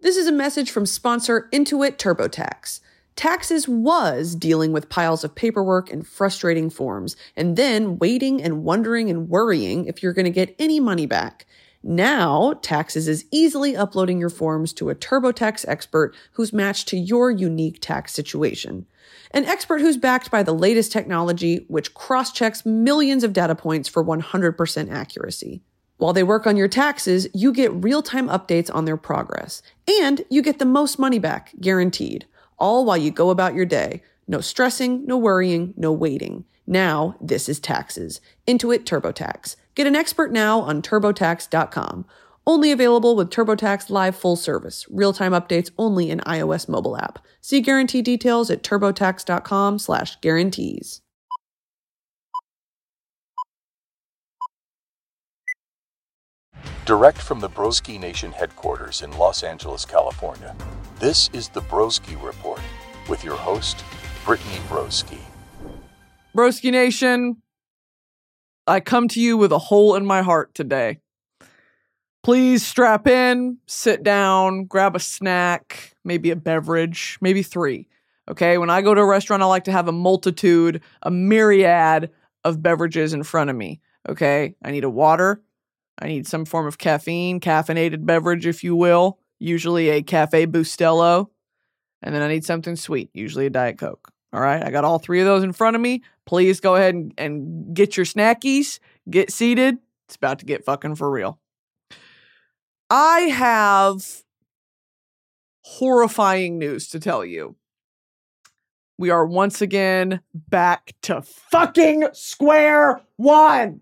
This is a message from sponsor Intuit TurboTax. Taxes was dealing with piles of paperwork and frustrating forms, and then waiting and wondering and worrying if you're going to get any money back. Now, taxes is easily uploading your forms to a TurboTax expert who's matched to your unique tax situation. An expert who's backed by the latest technology, which cross-checks millions of data points for 100% accuracy. While they work on your taxes, you get real-time updates on their progress. And you get the most money back, guaranteed. All while you go about your day. No stressing, no worrying, no waiting. Now, this is taxes. Intuit TurboTax. Get an expert now on TurboTax.com. Only available with TurboTax Live full service. Real-time updates only in iOS mobile app. See guarantee details at TurboTax.com/guarantees. Direct from the Broski Nation headquarters in Los Angeles, California, this is the Broski Report with your host, Brittany Broski. Broski Nation, I come to you with a hole in my heart today. Please strap in, sit down, grab a snack, maybe a beverage, maybe 3. Okay, when I go to a restaurant, I like to have a myriad of beverages in front of me. Okay, I need a water. I need some form of caffeinated beverage, if you will. Usually a Cafe Bustelo. And then I need something sweet, usually a Diet Coke. All right, I got all 3 of those in front of me. Please go ahead and get your snackies. Get seated. It's about to get fucking for real. I have horrifying news to tell you. We are once again back to fucking square one.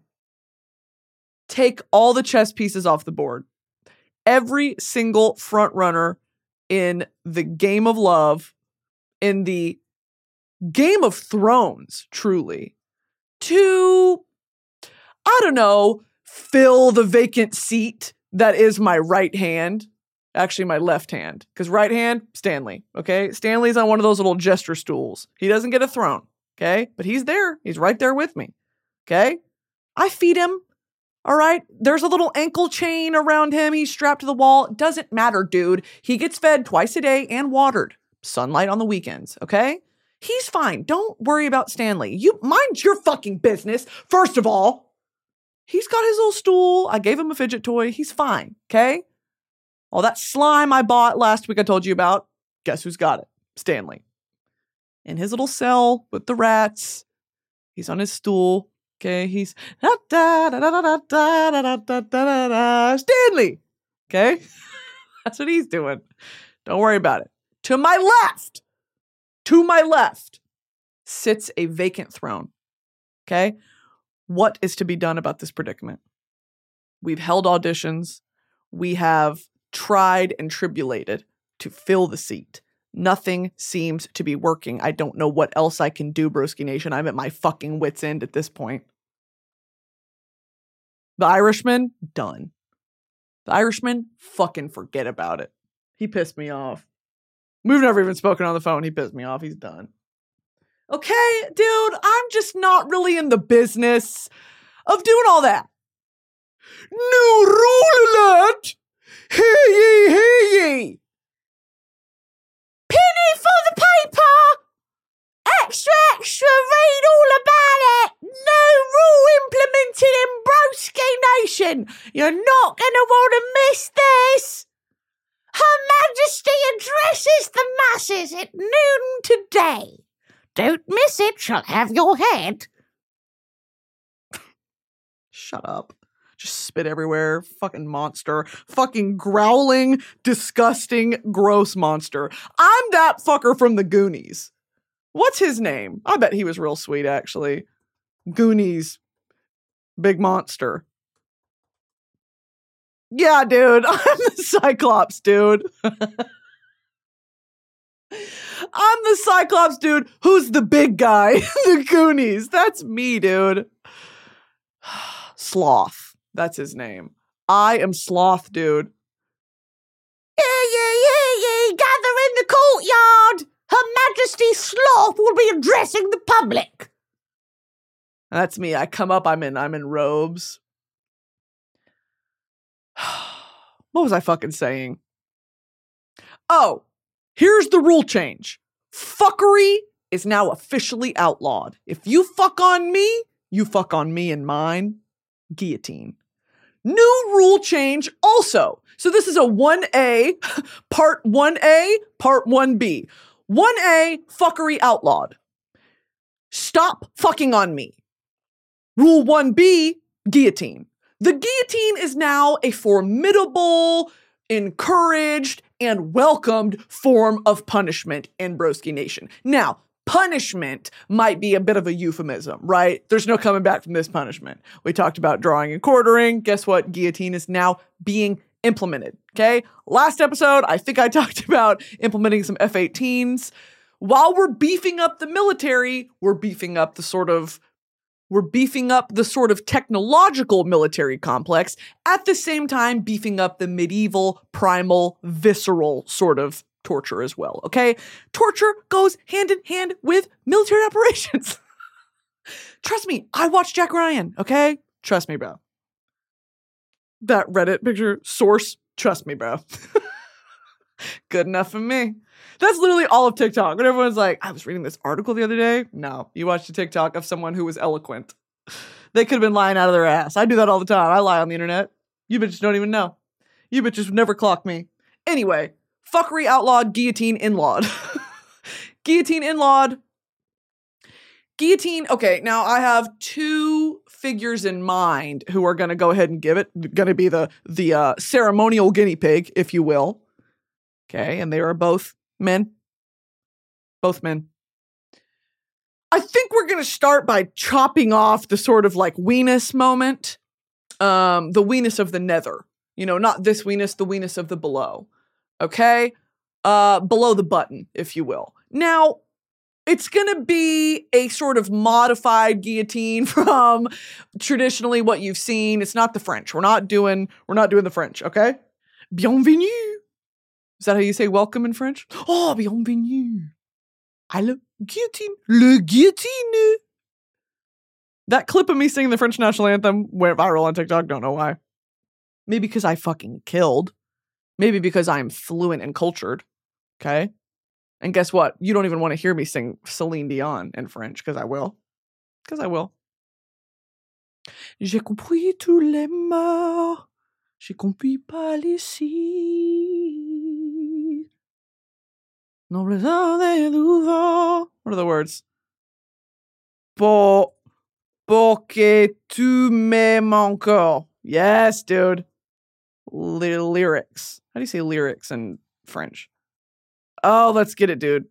Take all the chess pieces off the board. Every single front runner in the game of love, in the Game of Thrones, truly, to, I don't know, fill the vacant seat that is my right hand. Actually, my left hand. Because right hand, Stanley. Okay? Stanley's on one of those little jester stools. He doesn't get a throne. Okay? But he's there. He's right there with me. Okay? I feed him. All right? There's a little ankle chain around him. He's strapped to the wall. It doesn't matter, dude. He gets fed twice a day and watered. Sunlight on the weekends. Okay? He's fine. Don't worry about Stanley. You mind your fucking business. First of all, he's got his little stool. I gave him a fidget toy. He's fine. Okay? All that slime I bought last week I told you about, guess who's got it? Stanley. In his little cell with the rats. He's on his stool. Okay, he's Stanley. Okay? That's what he's doing. Don't worry about it. To my left, sits a vacant throne. Okay? What is to be done about this predicament? We've held auditions. We have tried and tribulated to fill the seat. Nothing seems to be working. I don't know what else I can do, Broski Nation. I'm at my fucking wit's end at this point. The Irishman, done. The Irishman, fucking forget about it. He pissed me off. We've never even spoken on the phone. He pissed me off. He's done. Okay, dude, I'm just not really in the business of doing all that. New rule alert! Hear ye, hear ye! Penny for the paper! Extra, extra, read all about it! No rule implemented in Broski Nation! You're not gonna want to miss this! Her Majesty addresses the masses at noon today. Don't miss it, she'll have your head. Shut up. Just spit everywhere. Fucking monster. Fucking growling, disgusting, gross monster. I'm that fucker from the Goonies. What's his name? I bet he was real sweet, actually. Goonies. Big monster. Yeah, dude. I'm the Cyclops, dude. I'm the Cyclops dude who's the big guy. The Goonies. That's me, dude. Sloth. That's his name. I am Sloth, dude. Gather in the courtyard. Her Majesty Sloth will be addressing the public. That's me. I come up, I'm in robes. What was I fucking saying? Oh, here's the rule change. Fuckery is now officially outlawed. If you fuck on me, you fuck on me and mine. Guillotine. New rule change also. So this is a 1A, part 1A, part 1B. 1A, fuckery outlawed. Stop fucking on me. Rule 1B, guillotine. The guillotine is now a formidable, encouraged, and welcomed form of punishment in Broski Nation. Now, punishment might be a bit of a euphemism, right? There's no coming back from this punishment. We talked about drawing and quartering. Guess what? Guillotine is now being implemented, okay? Last episode, I think I talked about implementing some F-18s. While we're beefing up the military, we're beefing up the sort of technological military complex, at the same time beefing up the medieval, primal, visceral sort of torture as well, okay? Torture goes hand in hand with military operations. Trust me, I watched Jack Ryan, okay? Trust me, bro. That Reddit picture source, trust me, bro. Good enough for me. That's literally all of TikTok. When everyone's like, I was reading this article the other day. No, you watched a TikTok of someone who was eloquent. They could have been lying out of their ass. I do that all the time. I lie on the internet. You bitches don't even know. You bitches would never clock me. Anyway, fuckery outlawed, guillotine inlawed. Guillotine inlawed. Guillotine, okay, now I have two figures in mind who are going to go ahead and give it. Going to be the ceremonial guinea pig, if you will. Okay, and they are both men. Both men. I think we're going to start by chopping off the sort of like weenus moment. The weenus of the nether. You know, not this weenus, the weenus of the below. Okay? Below the button, if you will. Now, it's going to be a sort of modified guillotine from traditionally what you've seen. It's not the French. We're not doing the French, okay? Bienvenue. Is that how you say welcome in French? Oh, bienvenue. Le guillotine. Le guillotine. That clip of me singing the French national anthem went viral on TikTok. Don't know why. Maybe because I fucking killed. Maybe because I'm fluent and cultured. Okay? And guess what? You don't even want to hear me sing Celine Dion in French, because I will. Because I will. J'ai compris tous les morts. J'ai compris pas les signes. Non besoin de nouveau. What are the words? Porque tu m'aimes encore. Yes, dude. Lyrics. How do you say lyrics in French? Oh, let's get it, dude.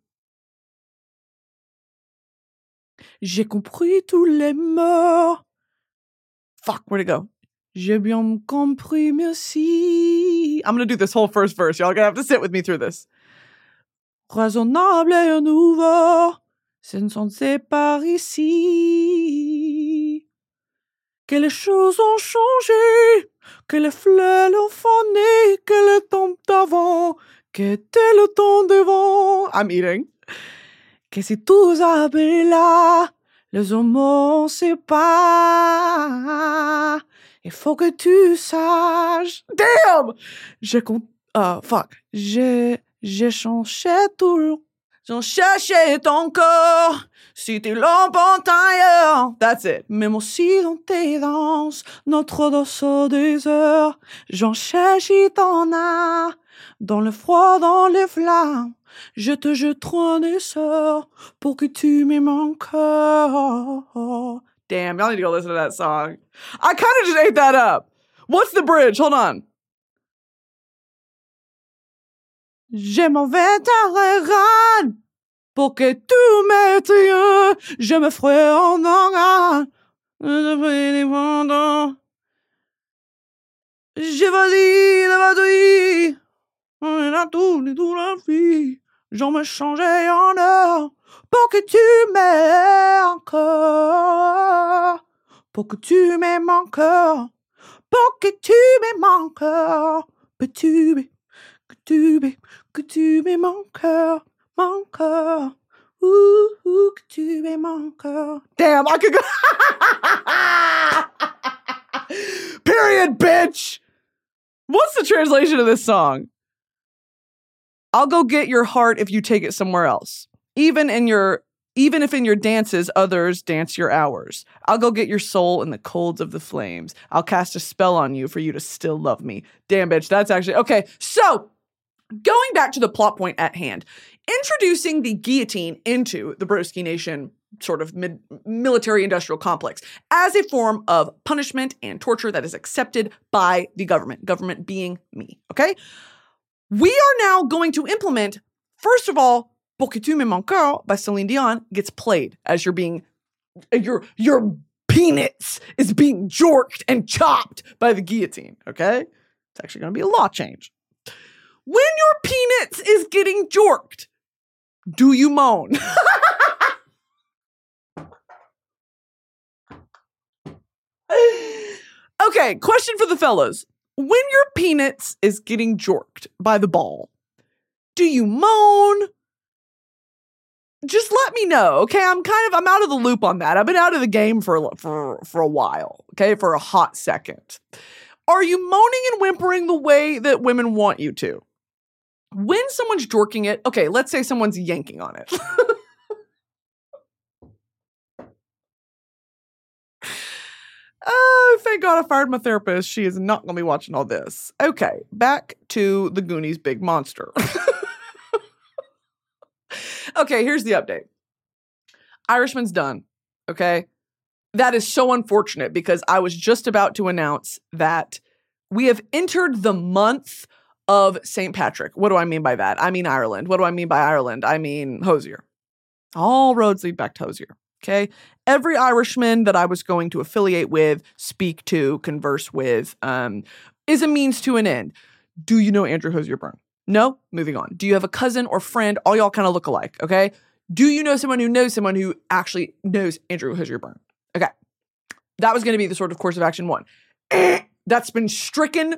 J'ai compris tous les mots. Fuck, where'd it go? J'ai bien compris, merci. I'm gonna do this whole first verse. Y'all gonna have to sit with me through this. Raisonnable et nouveau, ce ne sont pas ici. Que les choses ont changé, que les fleurs ont fané, que le temps d'avant, que était le temps devant. I'm eating. Que si tous habillent là, les hommes on sait pas. Il faut que tu saches. Damn! J'ai changé tout. J'ai cherché ton corps. Si tu l'emportes ailleurs. That's it. Même aussi dans tes danses, notre dos des heures. J'en cherche ton âme. Dans le froid, dans les flammes. Je te jetterai des sorts pour que tu m'aimes encore. Damn, y'all need to go listen to that song. I kind of just ate that up. What's the bridge? Hold on. Je m'en vais t'arrêter pour que tu m'aies. Je me ferai en organe. Je vais dire, on a tout la vie. J'en me changeais en or pour que tu m'aies encore. Pour que tu m'aimes encore. Pour que tu m'aimes encore. Que tu m'aimes encore. Encore. Que tu m'aimes encore. Damn, I could go. Period, bitch. What's the translation of this song? I'll go get your heart if you take it somewhere else. Even if in your dances others dance your hours. I'll go get your soul in the colds of the flames. I'll cast a spell on you for you to still love me. Damn, bitch, that's actually... Okay, so going back to the plot point at hand, introducing the guillotine into the Broski Nation sort of military industrial complex as a form of punishment and torture that is accepted by the government being me, okay? We are now going to implement, first of all, Pour que tu m'aimes encore by Celine Dion gets played as you're being, your penis is being jorked and chopped by the guillotine, okay? It's actually going to be a law change. When your penis is getting jorked, do you moan? Okay, question for the fellas. When your penis is getting jorked by the ball, do you moan? Just let me know, okay? I'm out of the loop on that. I've been out of the game for a while, okay? For a hot second. Are you moaning and whimpering the way that women want you to? When someone's jorking it, okay, let's say someone's yanking on it. Oh, thank God I fired my therapist. She is not going to be watching all this. Okay, back to the Goonies big monster. Okay, here's the update. Irishman's done, okay? That is so unfortunate because I was just about to announce that we have entered the month of St. Patrick. What do I mean by that? I mean Ireland. What do I mean by Ireland? I mean Hosier. All roads lead back to Hosier, okay? Every Irishman that I was going to affiliate with, speak to, converse with, is a means to an end. Do you know Andrew Hosier Byrne? No? Moving on. Do you have a cousin or friend? All y'all kind of look alike, okay? Do you know someone who actually knows Andrew Hosier Byrne? Okay. That was going to be the sort of course of action one. That's been stricken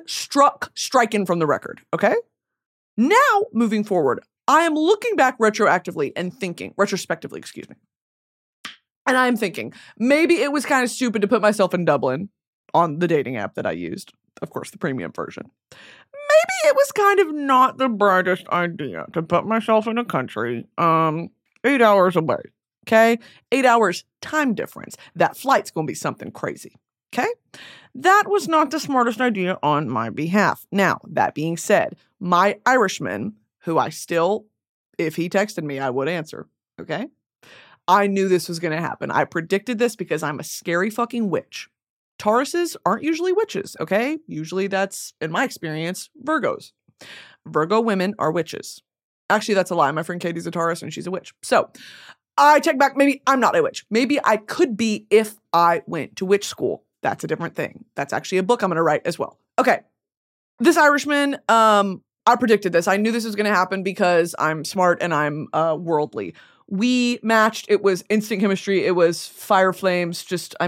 from the record, okay? Now, moving forward, I am looking back retrospectively, excuse me. And I'm thinking, maybe it was kind of stupid to put myself in Dublin on the dating app that I used. Of course, the premium version. Maybe it was kind of not the brightest idea to put myself in a country 8 hours away, okay? 8 hours time difference. That flight's going to be something crazy, okay? That was not the smartest idea on my behalf. Now, that being said, my Irishman, who I still, if he texted me, I would answer, okay? I knew this was going to happen. I predicted this because I'm a scary fucking witch. Tauruses aren't usually witches, okay? Usually that's, in my experience, Virgos. Virgo women are witches. Actually, that's a lie. My friend Katie's a Taurus and she's a witch. So I take back, maybe I'm not a witch. Maybe I could be if I went to witch school. That's a different thing. That's actually a book I'm going to write as well. Okay. This Irishman, I predicted this. I knew this was going to happen because I'm smart and I'm worldly. We matched. It was instant chemistry. It was fire flames.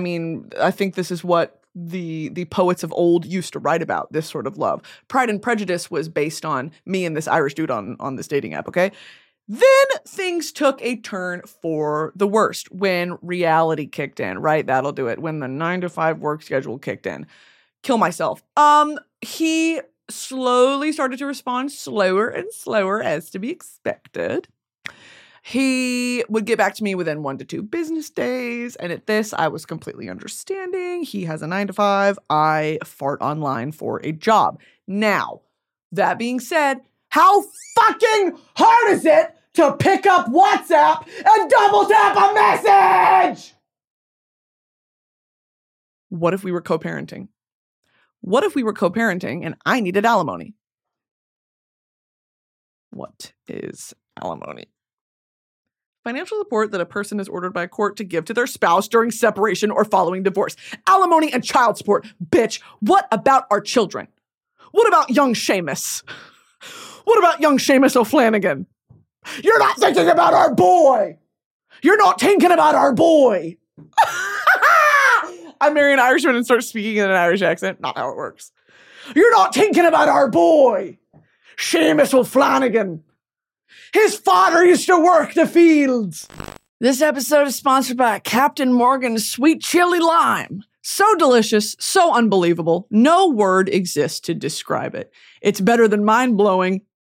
I think this is what the poets of old used to write about, this sort of love. Pride and Prejudice was based on me and this Irish dude on this dating app, okay? Then things took a turn for the worst when reality kicked in, right? That'll do it. When the 9-to-5 work schedule kicked in. Kill myself. He slowly started to respond slower and slower as to be expected. He would get back to me within 1 to 2 business days. And at this, I was completely understanding. He has a 9-to-5. I fart online for a job. Now, that being said, how fucking hard is it to pick up WhatsApp and double tap a message? What if we were co-parenting? What if we were co-parenting and I needed alimony? What is alimony? Financial support that a person is ordered by a court to give to their spouse during separation or following divorce. Alimony and child support. Bitch, what about our children? What about young Seamus? What about young Seamus O'Flanagan? You're not thinking about our boy! You're not thinking about our boy! I marry an Irishman and start speaking in an Irish accent. Not how it works. You're not thinking about our boy! Seamus O'Flanagan! His father used to work the fields! This episode is sponsored by Captain Morgan's Sweet Chili Lime. So delicious, so unbelievable, no word exists to describe it. It's better than mind-blowing.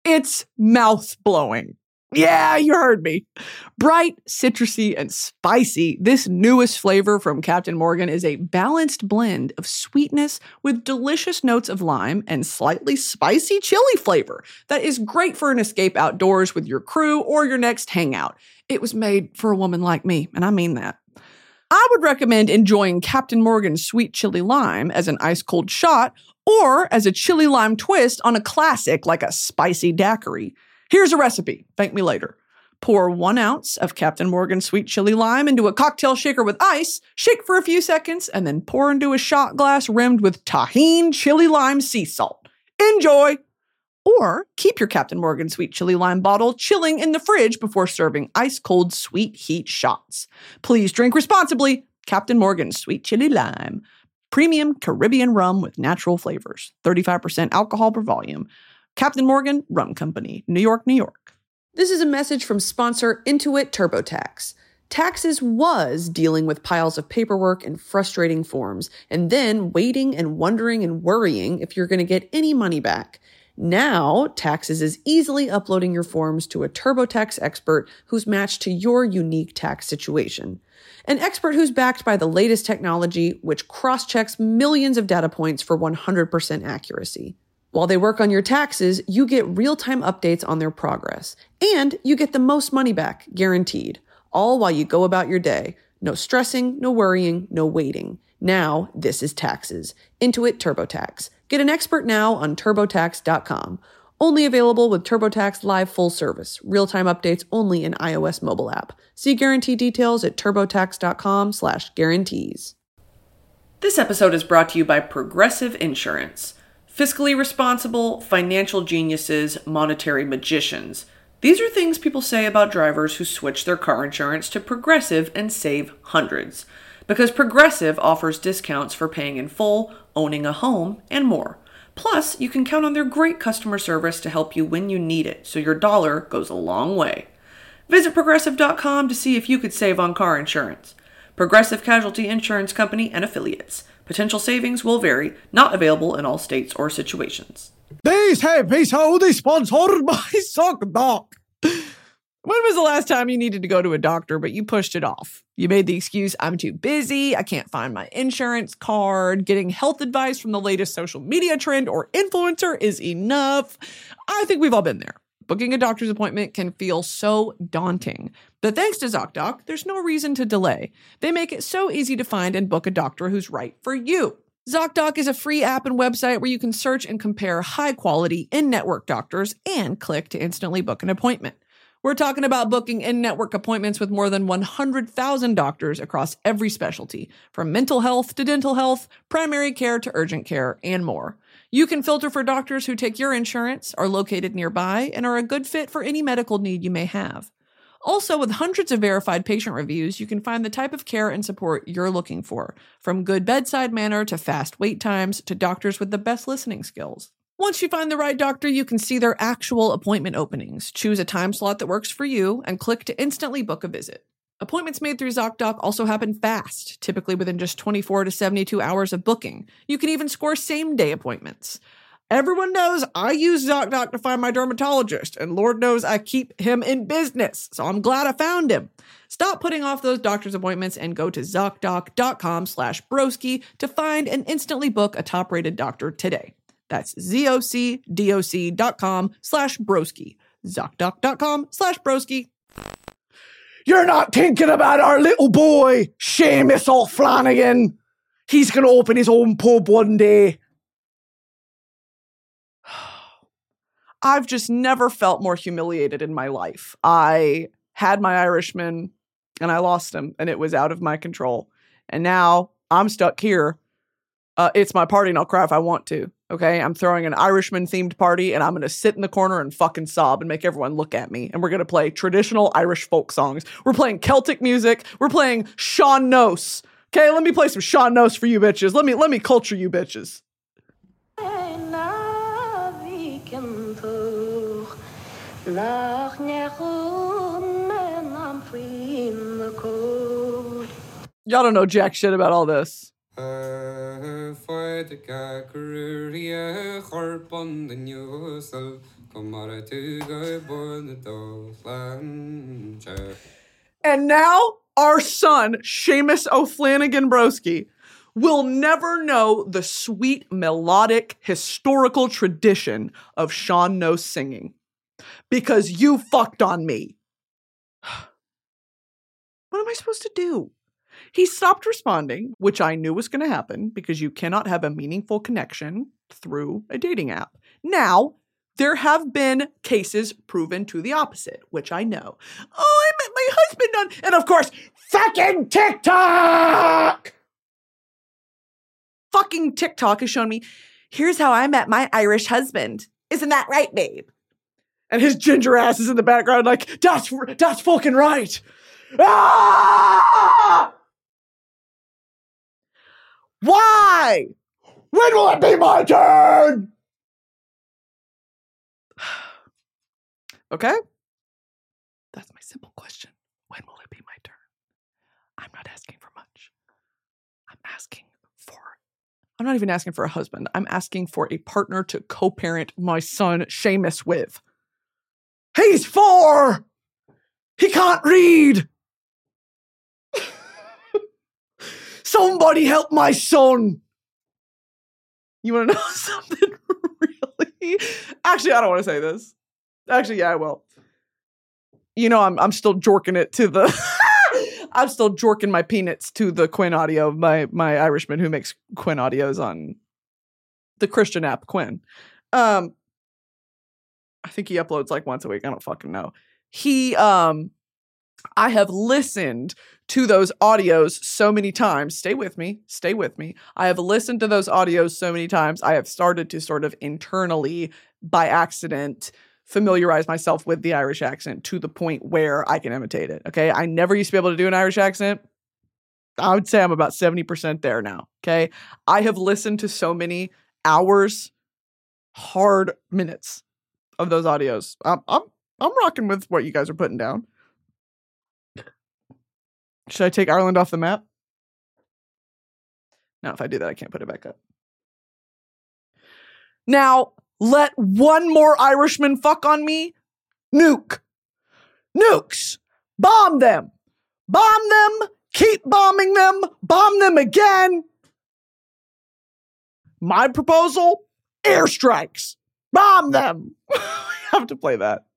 It's mouth-blowing. Yeah, you heard me. Bright, citrusy, and spicy, this newest flavor from Captain Morgan is a balanced blend of sweetness with delicious notes of lime and slightly spicy chili flavor that is great for an escape outdoors with your crew or your next hangout. It was made for a woman like me, and I mean that. I would recommend enjoying Captain Morgan's Sweet Chili Lime as an ice-cold shot or as a chili lime twist on a classic like a spicy daiquiri. Here's a recipe. Thank me later. Pour 1 ounce of Captain Morgan Sweet Chili Lime into a cocktail shaker with ice, shake for a few seconds, and then pour into a shot glass rimmed with Tajín Chili Lime sea salt. Enjoy! Or keep your Captain Morgan Sweet Chili Lime bottle chilling in the fridge before serving ice-cold sweet heat shots. Please drink responsibly. Captain Morgan Sweet Chili Lime. Premium Caribbean rum with natural flavors. 35% alcohol per volume. Captain Morgan Rum Company, New York, New York. This is a message from sponsor Intuit TurboTax. Taxes was dealing with piles of paperwork and frustrating forms, and then waiting and wondering and worrying if you're going to get any money back. Now, Taxes is easily uploading your forms to a TurboTax expert who's matched to your unique tax situation. An expert who's backed by the latest technology, which cross-checks millions of data points for 100% accuracy. While they work on your taxes, you get real-time updates on their progress. And you get the most money back, guaranteed. All while you go about your day. No stressing, no worrying, no waiting. Now, this is Taxes. Intuit TurboTax. Get an expert now on TurboTax.com. Only available with TurboTax Live full service. Real-time updates only in iOS mobile app. See guarantee details at TurboTax.com/guarantees. This episode is brought to you by Progressive Insurance. Fiscally responsible, financial geniuses, monetary magicians. These are things people say about drivers who switch their car insurance to Progressive and save hundreds. Because Progressive offers discounts for paying in full, owning a home, and more. Plus, you can count on their great customer service to help you when you need it, so your dollar goes a long way. Visit Progressive.com to see if you could save on car insurance. Progressive Casualty Insurance Company and Affiliates. Potential savings will vary, not available in all states or situations. This episode is sponsored by ZocDoc. When was the last time you needed to go to a doctor, but you pushed it off? You made the excuse, I'm too busy, I can't find my insurance card, getting health advice from the latest social media trend or influencer is enough. I think we've all been there. Booking a doctor's appointment can feel so daunting. But thanks to ZocDoc, there's no reason to delay. They make it so easy to find and book a doctor who's right for you. ZocDoc is a free app and website where you can search and compare high-quality in-network doctors and click to instantly book an appointment. We're talking about booking in-network appointments with more than 100,000 doctors across every specialty, from mental health to dental health, primary care to urgent care, and more. You can filter for doctors who take your insurance, are located nearby, and are a good fit for any medical need you may have. Also, with hundreds of verified patient reviews, you can find the type of care and support you're looking for, from good bedside manner to fast wait times to doctors with the best listening skills. Once you find the right doctor, you can see their actual appointment openings, choose a time slot that works for you, and click to instantly book a visit. Appointments made through ZocDoc also happen fast, typically within just 24 to 72 hours of booking. You can even score same-day appointments. Everyone knows I use ZocDoc to find my dermatologist, and Lord knows I keep him in business, so I'm glad I found him. Stop putting off those doctor's appointments and go to ZocDoc.com/broski to find and instantly book a top-rated doctor today. That's ZocDoc.com/broski. ZocDoc.com/broski. You're not thinking about our little boy, Seamus O'Flanagan. He's going to open his own pub one day. I've just never felt more humiliated in my life. I had my Irishman and I lost him and it was out of my control. And now I'm stuck here. It's my party and I'll cry if I want to. Okay, I'm throwing an Irishman-themed party, and I'm going to sit in the corner and fucking sob and make everyone look at me. And we're going to play traditional Irish folk songs. We're playing Celtic music. We're playing Sean Nose. Okay, let me play some Sean Nose for you bitches. Let me culture you bitches. Y'all don't know jack shit about all this. And now our son, Seamus O'Flanagan Broski, will never know the sweet, melodic, historical tradition of Sean No singing. Because you fucked on me. What am I supposed to do? He stopped responding, which I knew was going to happen because you cannot have a meaningful connection through a dating app. Now, there have been cases proven to the opposite, which I know. Oh, I met my husband on, and of course, fucking TikTok! Fucking TikTok has shown me, here's how I met my Irish husband. Isn't that right, babe? And his ginger ass is in the background like, that's fucking right. Ah! Why? When will it be my turn? Okay? That's my simple question. When will it be my turn? I'm not asking for much. I'm not even asking for a husband. I'm asking for a partner to co-parent my son Seamus with. He's 4! He can't read! Somebody help my son! You want to know something really? Actually, I don't want to say this. Actually, yeah, I will. You know, I'm still jorking it to the... I'm still jorking my peanuts to the Quinn audio, my Irishman who makes Quinn audios on the Christian app, Quinn. I think he uploads like once a week. I don't fucking know. I have listened to those audios so many times. Stay with me. I have listened to those audios so many times. I have started to sort of internally, by accident, familiarize myself with the Irish accent to the point where I can imitate it. Okay. I never used to be able to do an Irish accent. I would say I'm about 70% there now. Okay. I have listened to so many hours, hard minutes of those audios. I'm rocking with what you guys are putting down. Should I take Ireland off the map? No, if I do that, I can't put it back up. Now, let one more Irishman fuck on me. Nukes. Bomb them. Keep bombing them. Bomb them again. My proposal, airstrikes. Bomb them. We have to play that.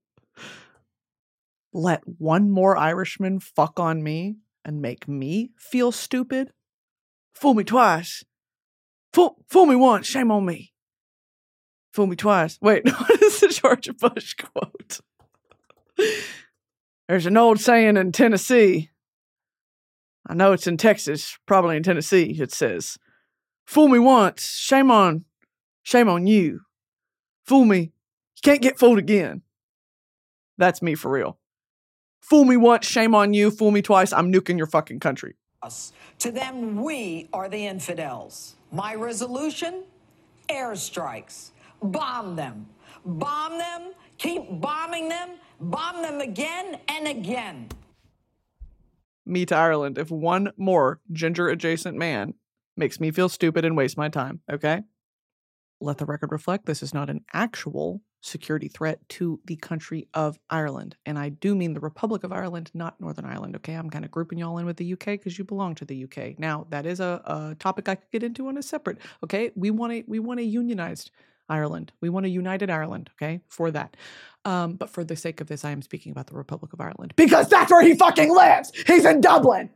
Let one more Irishman fuck on me and make me feel stupid. Fool me twice. Fool me once, shame on me. Fool me twice. Wait, what is the George Bush quote? There's an old saying in Tennessee. I know it's in Texas, probably in Tennessee. It says, fool me once, shame on you. Fool me, you can't get fooled again. That's me for real. Fool me once, shame on you. Fool me twice, I'm nuking your fucking country. To them, we are the infidels. My resolution? Airstrikes. Bomb them. Keep bombing them. Bomb them again and again. Me to Ireland. If one more ginger-adjacent man makes me feel stupid and waste my time, okay? Let the record reflect this is not an actual security threat to the country of Ireland. And I do mean the Republic of Ireland, not Northern Ireland, okay? I'm kind of grouping y'all in with the UK because you belong to the UK. Now, that is a topic I could get into on a separate, okay? We want a unionized Ireland. We want a united Ireland, okay? For that. But for the sake of this, I am speaking about the Republic of Ireland. Because that's where he fucking lives! He's in Dublin!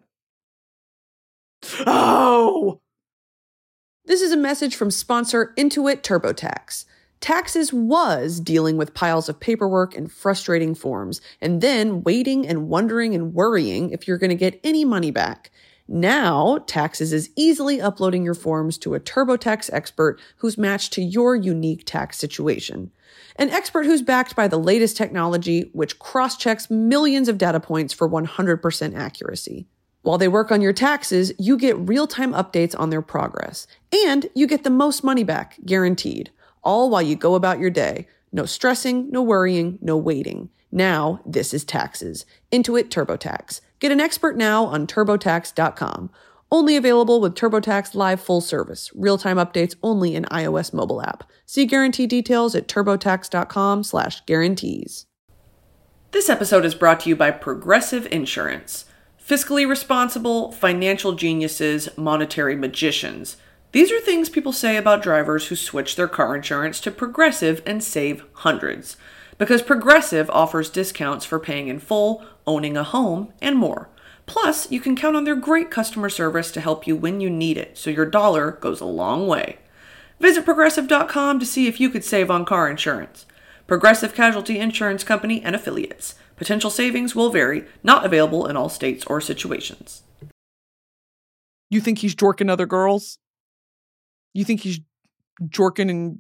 Oh! This is a message from sponsor Intuit TurboTax. Taxes was dealing with piles of paperwork and frustrating forms, and then waiting and wondering and worrying if you're going to get any money back. Now, Taxes is easily uploading your forms to a TurboTax expert who's matched to your unique tax situation. An expert who's backed by the latest technology, which cross-checks millions of data points for 100% accuracy. While they work on your taxes, you get real-time updates on their progress, and you get the most money back, guaranteed. All while you go about your day. No stressing, no worrying, no waiting. Now, this is Taxes. Intuit TurboTax. Get an expert now on TurboTax.com. Only available with TurboTax Live full service. Real-time updates only in iOS mobile app. See guarantee details at turbotax.com/guarantees. This episode is brought to you by Progressive Insurance. Fiscally responsible, financial geniuses, monetary magicians. These are things people say about drivers who switch their car insurance to Progressive and save hundreds. Because Progressive offers discounts for paying in full, owning a home, and more. Plus, you can count on their great customer service to help you when you need it, so your dollar goes a long way. Visit Progressive.com to see if you could save on car insurance. Progressive Casualty Insurance Company and Affiliates. Potential savings will vary, not available in all states or situations. You think he's jorking other girls? You think he's jorking and...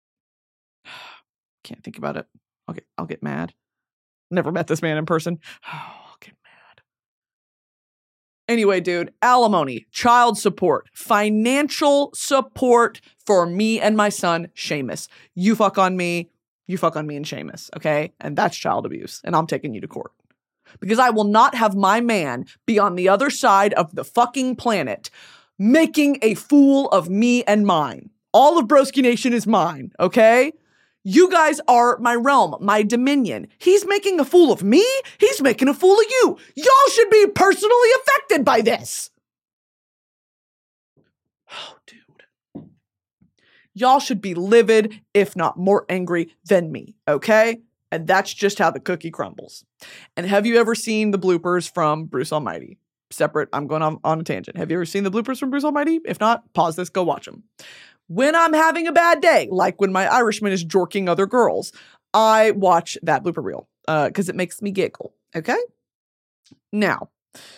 Can't think about it. I'll get mad. Never met this man in person. I'll get mad. Anyway, dude, alimony, child support, financial support for me and my son, Seamus. You fuck on me and Seamus, okay? And that's child abuse, and I'm taking you to court. Because I will not have my man be on the other side of the fucking planet making a fool of me and mine. All of Broski Nation is mine, okay? You guys are my realm, my dominion. He's making a fool of me. He's making a fool of you. Y'all should be personally affected by this. Oh, dude. Y'all should be livid, if not more angry than me, okay? And that's just how the cookie crumbles. And have you ever seen the bloopers from Bruce Almighty? Separate, I'm going on a tangent. Have you ever seen the bloopers from Bruce Almighty? If not, pause this, go watch them. When I'm having a bad day, like when my Irishman is jorking other girls, I watch that blooper reel because it makes me giggle, okay? Now,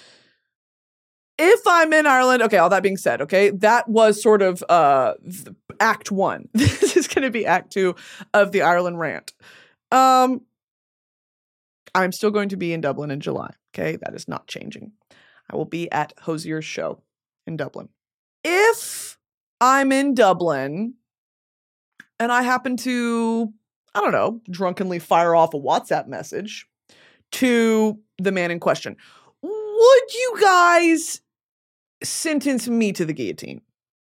if I'm in Ireland, okay, all that being said, okay, that was sort of Act 1. This is going to be Act 2 of the Ireland rant. I'm still going to be in Dublin in July, okay? That is not changing. I will be at Hosier's show in Dublin. If I'm in Dublin and I happen to, I don't know, drunkenly fire off a WhatsApp message to the man in question, would you guys sentence me to the guillotine?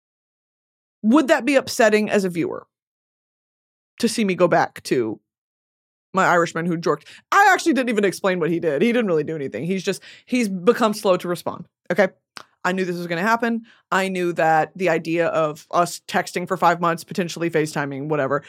Would that be upsetting as a viewer to see me go back to my Irishman who jorked? I actually didn't even explain what he did. He didn't really do anything. He's become slow to respond. Okay. I knew this was going to happen. I knew that the idea of us texting for 5 months, potentially FaceTiming, whatever,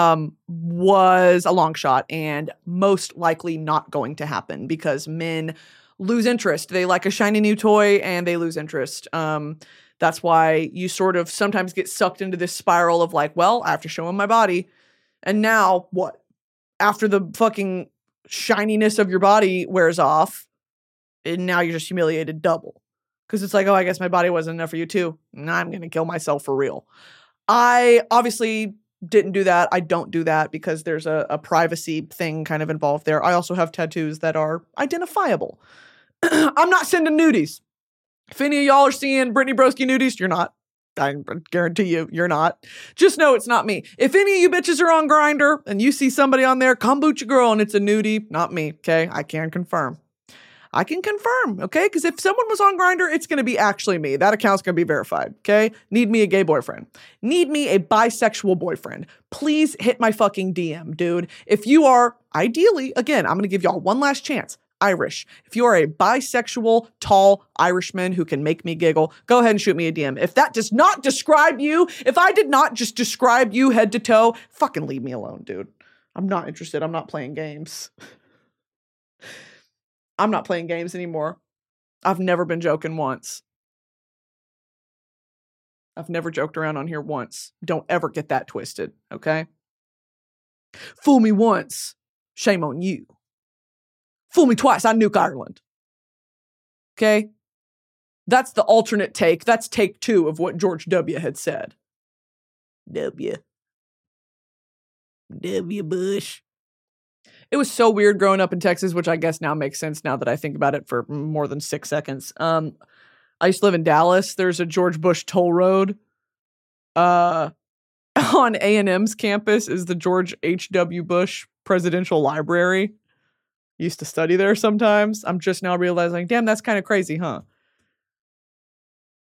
was a long shot and most likely not going to happen because men lose interest. They like a shiny new toy and they lose interest. That's why you sort of sometimes get sucked into this spiral of like, well, I have to show him my body. And now what? After the fucking shininess of your body wears off, and now you're just humiliated double. Because it's like, oh, I guess my body wasn't enough for you too. Now I'm going to kill myself for real. I obviously didn't do that. I don't do that because there's a privacy thing kind of involved there. I also have tattoos that are identifiable. I'm not sending nudies. If any of y'all are seeing Brittany Broski nudies, you're not. I guarantee you're not. Just know it's not me. If any of you bitches are on Grindr and you see somebody on there, kombucha girl, and it's a nudie, not me, okay? I can confirm. Okay? Because if someone was on Grindr, it's going to be actually me. That account's going to be verified, okay? Need me a gay boyfriend. Need me a bisexual boyfriend. Please hit my fucking DM, dude. If you are, ideally, again, I'm going to give y'all one last chance. Irish. If you are a bisexual, tall Irishman who can make me giggle, go ahead and shoot me a DM. If that does not describe you, if I did not just describe you head to toe, fucking leave me alone, dude. I'm not interested. I'm not playing games. I'm not playing games anymore. I've never been joking once. I've never joked around on here once. Don't ever get that twisted, okay? Fool me once, shame on you. Fool me twice, I nuke Ireland. Okay? That's the alternate take. That's take 2 of what George W. had said. W. Bush. It was so weird growing up in Texas, which I guess now makes sense now that I think about it for more than 6 seconds. I used to live in Dallas. There's a George Bush toll road. On A&M's campus is the George H.W. Bush Presidential Library. Used to study there sometimes. I'm just now realizing, damn, that's kind of crazy, huh?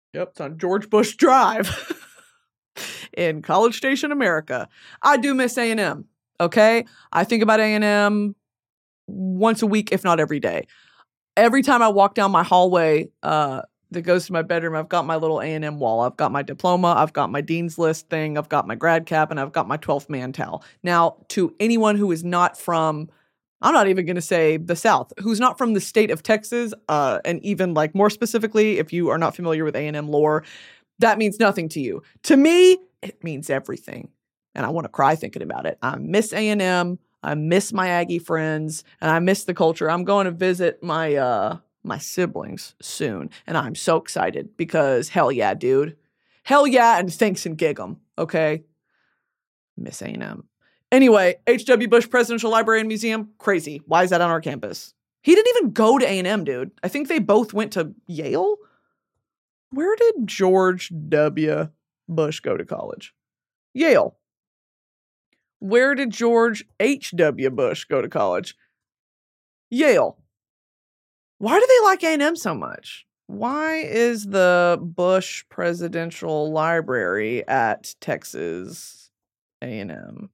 Yep, it's on George Bush Drive in College Station, America. I do miss A&M, okay? I think about A&M once a week, if not every day. Every time I walk down my hallway that goes to my bedroom, I've got my little A&M wall. I've got my diploma, I've got my Dean's List thing, I've got my grad cap, and I've got my 12th man towel. Now, to anyone who is not from, I'm not even going to say the South, who's not from the state of Texas, and even like more specifically, if you are not familiar with A&M lore, that means nothing to you. To me, it means everything. And I want to cry thinking about it. I miss A&M. I miss my Aggie friends, and I miss the culture. I'm going to visit my siblings soon, and I'm so excited because hell yeah, dude. Hell yeah, and thanks and gig 'em, okay? Miss A&M. Anyway, H.W. Bush Presidential Library and Museum, crazy. Why is that on our campus? He didn't even go to A&M, dude. I think they both went to Yale. Where did George W. Bush go to college? Yale. Where did George H.W. Bush go to college? Yale. Why do they like A&M so much? Why is the Bush Presidential Library at Texas A&M?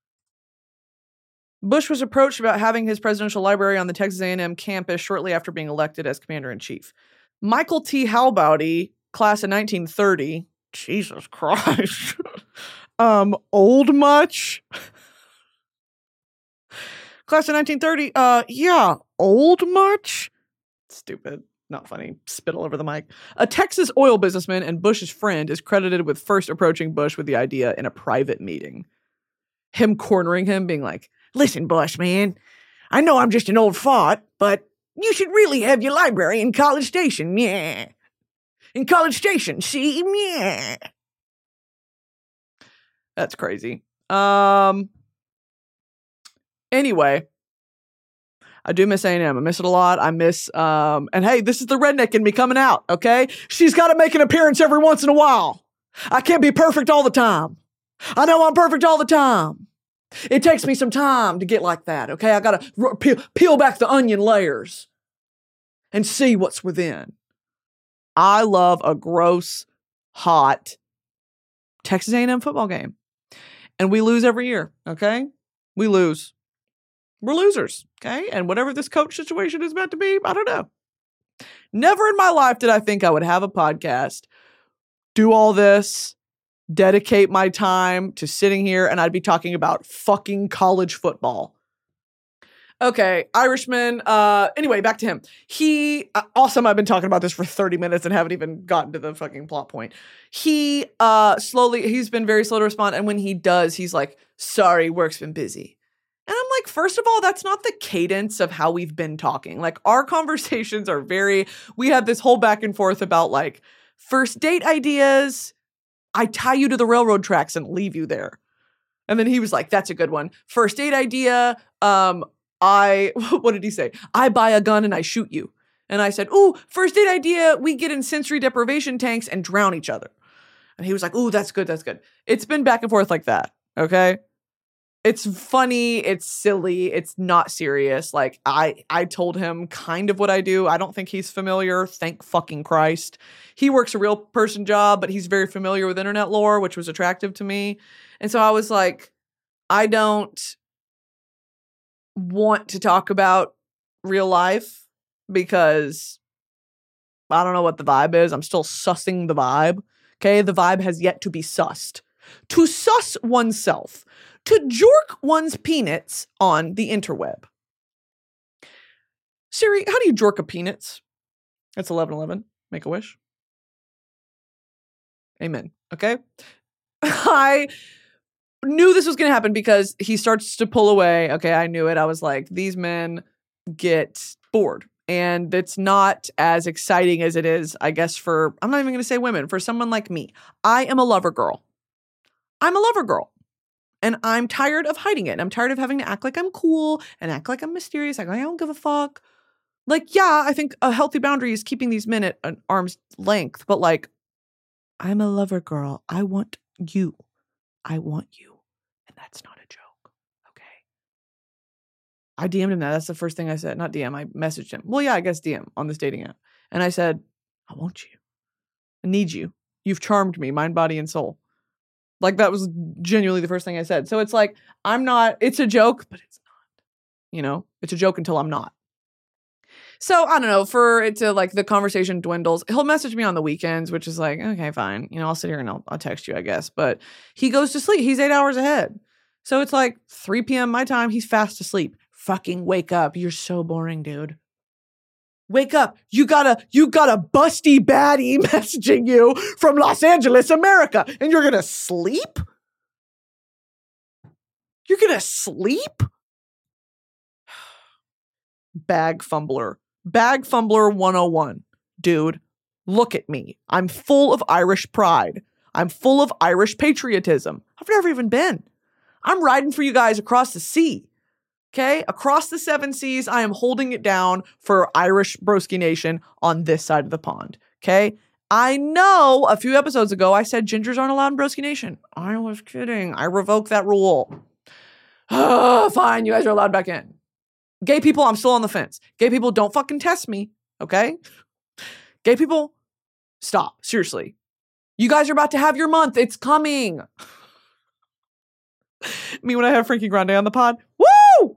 Bush was approached about having his presidential library on the Texas A&M campus shortly after being elected as commander-in-chief. Michael T. Halbaudy, class of 1930. Jesus Christ. Old much? Class of 1930. Yeah, old much? Stupid. Not funny. Spit all over the mic. A Texas oil businessman and Bush's friend is credited with first approaching Bush with the idea in a private meeting. Him cornering him, being like, "Listen, Bush, man, I know I'm just an old fart, but you should really have your library in College Station, yeah. In College Station, see? Yeah." That's crazy. Anyway, I do miss A&M. I miss it a lot. I miss, and hey, this is the redneck in me coming out, okay? She's got to make an appearance every once in a while. I can't be perfect all the time. I know I'm perfect all the time. It takes me some time to get like that, okay? I got to peel back the onion layers and see what's within. I love a gross, hot Texas A&M football game. And we lose every year, okay? We lose. We're losers, okay? And whatever this coach situation is meant to be, I don't know. Never in my life did I think I would have a podcast, do all this, dedicate my time to sitting here, and I'd be talking about fucking college football. Okay, Irishman. Anyway, back to him. He, awesome, I've been talking about this for 30 minutes and haven't even gotten to the fucking plot point. He's been very slow to respond, and when he does, he's like, "Sorry, work's been busy." And I'm like, first of all, that's not the cadence of how we've been talking. Like, our conversations are we had this whole back and forth about like first date ideas. I tie you to the railroad tracks and leave you there. And then he was like, "That's a good one. First date idea. What did he say? I buy a gun and I shoot you." And I said, "Ooh, first date idea. We get in sensory deprivation tanks and drown each other." And he was like, "Ooh, that's good. That's good." It's been back and forth like that. Okay. It's funny. It's silly. It's not serious. Like I told him kind of what I do. I don't think he's familiar. Thank fucking Christ. He works a real person job, but he's very familiar with internet lore, which was attractive to me. And so I was like, I don't want to talk about real life because I don't know what the vibe is. I'm still sussing the vibe. Okay. The vibe has yet to be sussed. To suss oneself. To jork one's peanuts on the interweb. Siri, how do you jork a peanuts? It's 11:11. Make a wish. Amen. Okay. I knew this was going to happen because he starts to pull away. Okay. I knew it. I was like, these men get bored. And it's not as exciting as it is, I guess, I'm not even going to say women, for someone like me. I am a lover girl. I'm a lover girl. And I'm tired of hiding it. I'm tired of having to act like I'm cool and act like I'm mysterious. Like, I don't give a fuck. Like, yeah, I think a healthy boundary is keeping these men at an arm's length. But like, I'm a lover girl. I want you. I want you. And that's not a joke. Okay. I DM'd him that. That's the first thing I said. Not DM. I messaged him. Well, yeah, I guess DM on this dating app. And I said, I want you. I need you. You've charmed me, mind, body, and soul. Like, that was genuinely the first thing I said. So it's like, it's a joke, but it's not. You know, it's a joke until I'm not. So I don't know, for it to like the conversation dwindles, he'll message me on the weekends, which is like, okay, fine. You know, I'll sit here and I'll text you, I guess. But he goes to sleep. He's 8 hours ahead. So it's like 3 p.m. my time. He's fast asleep. Fucking wake up. You're so boring, dude. Wake up. You got a busty baddie messaging you from Los Angeles, America, and you're going to sleep? You're going to sleep? Bag fumbler 101. Dude, look at me. I'm full of Irish pride. I'm full of Irish patriotism. I've never even been. I'm riding for you guys across the sea. Okay? Across the 7 seas, I am holding it down for Irish Broski Nation on this side of the pond. Okay? I know a few episodes ago I said gingers aren't allowed in Broski Nation. I was kidding. I revoked that rule. Fine, you guys are allowed back in. Gay people, I'm still on the fence. Gay people, don't fucking test me, okay? Gay people, stop. Seriously. You guys are about to have your month. It's coming. Me when I have Frankie Grande on the pod. Woo!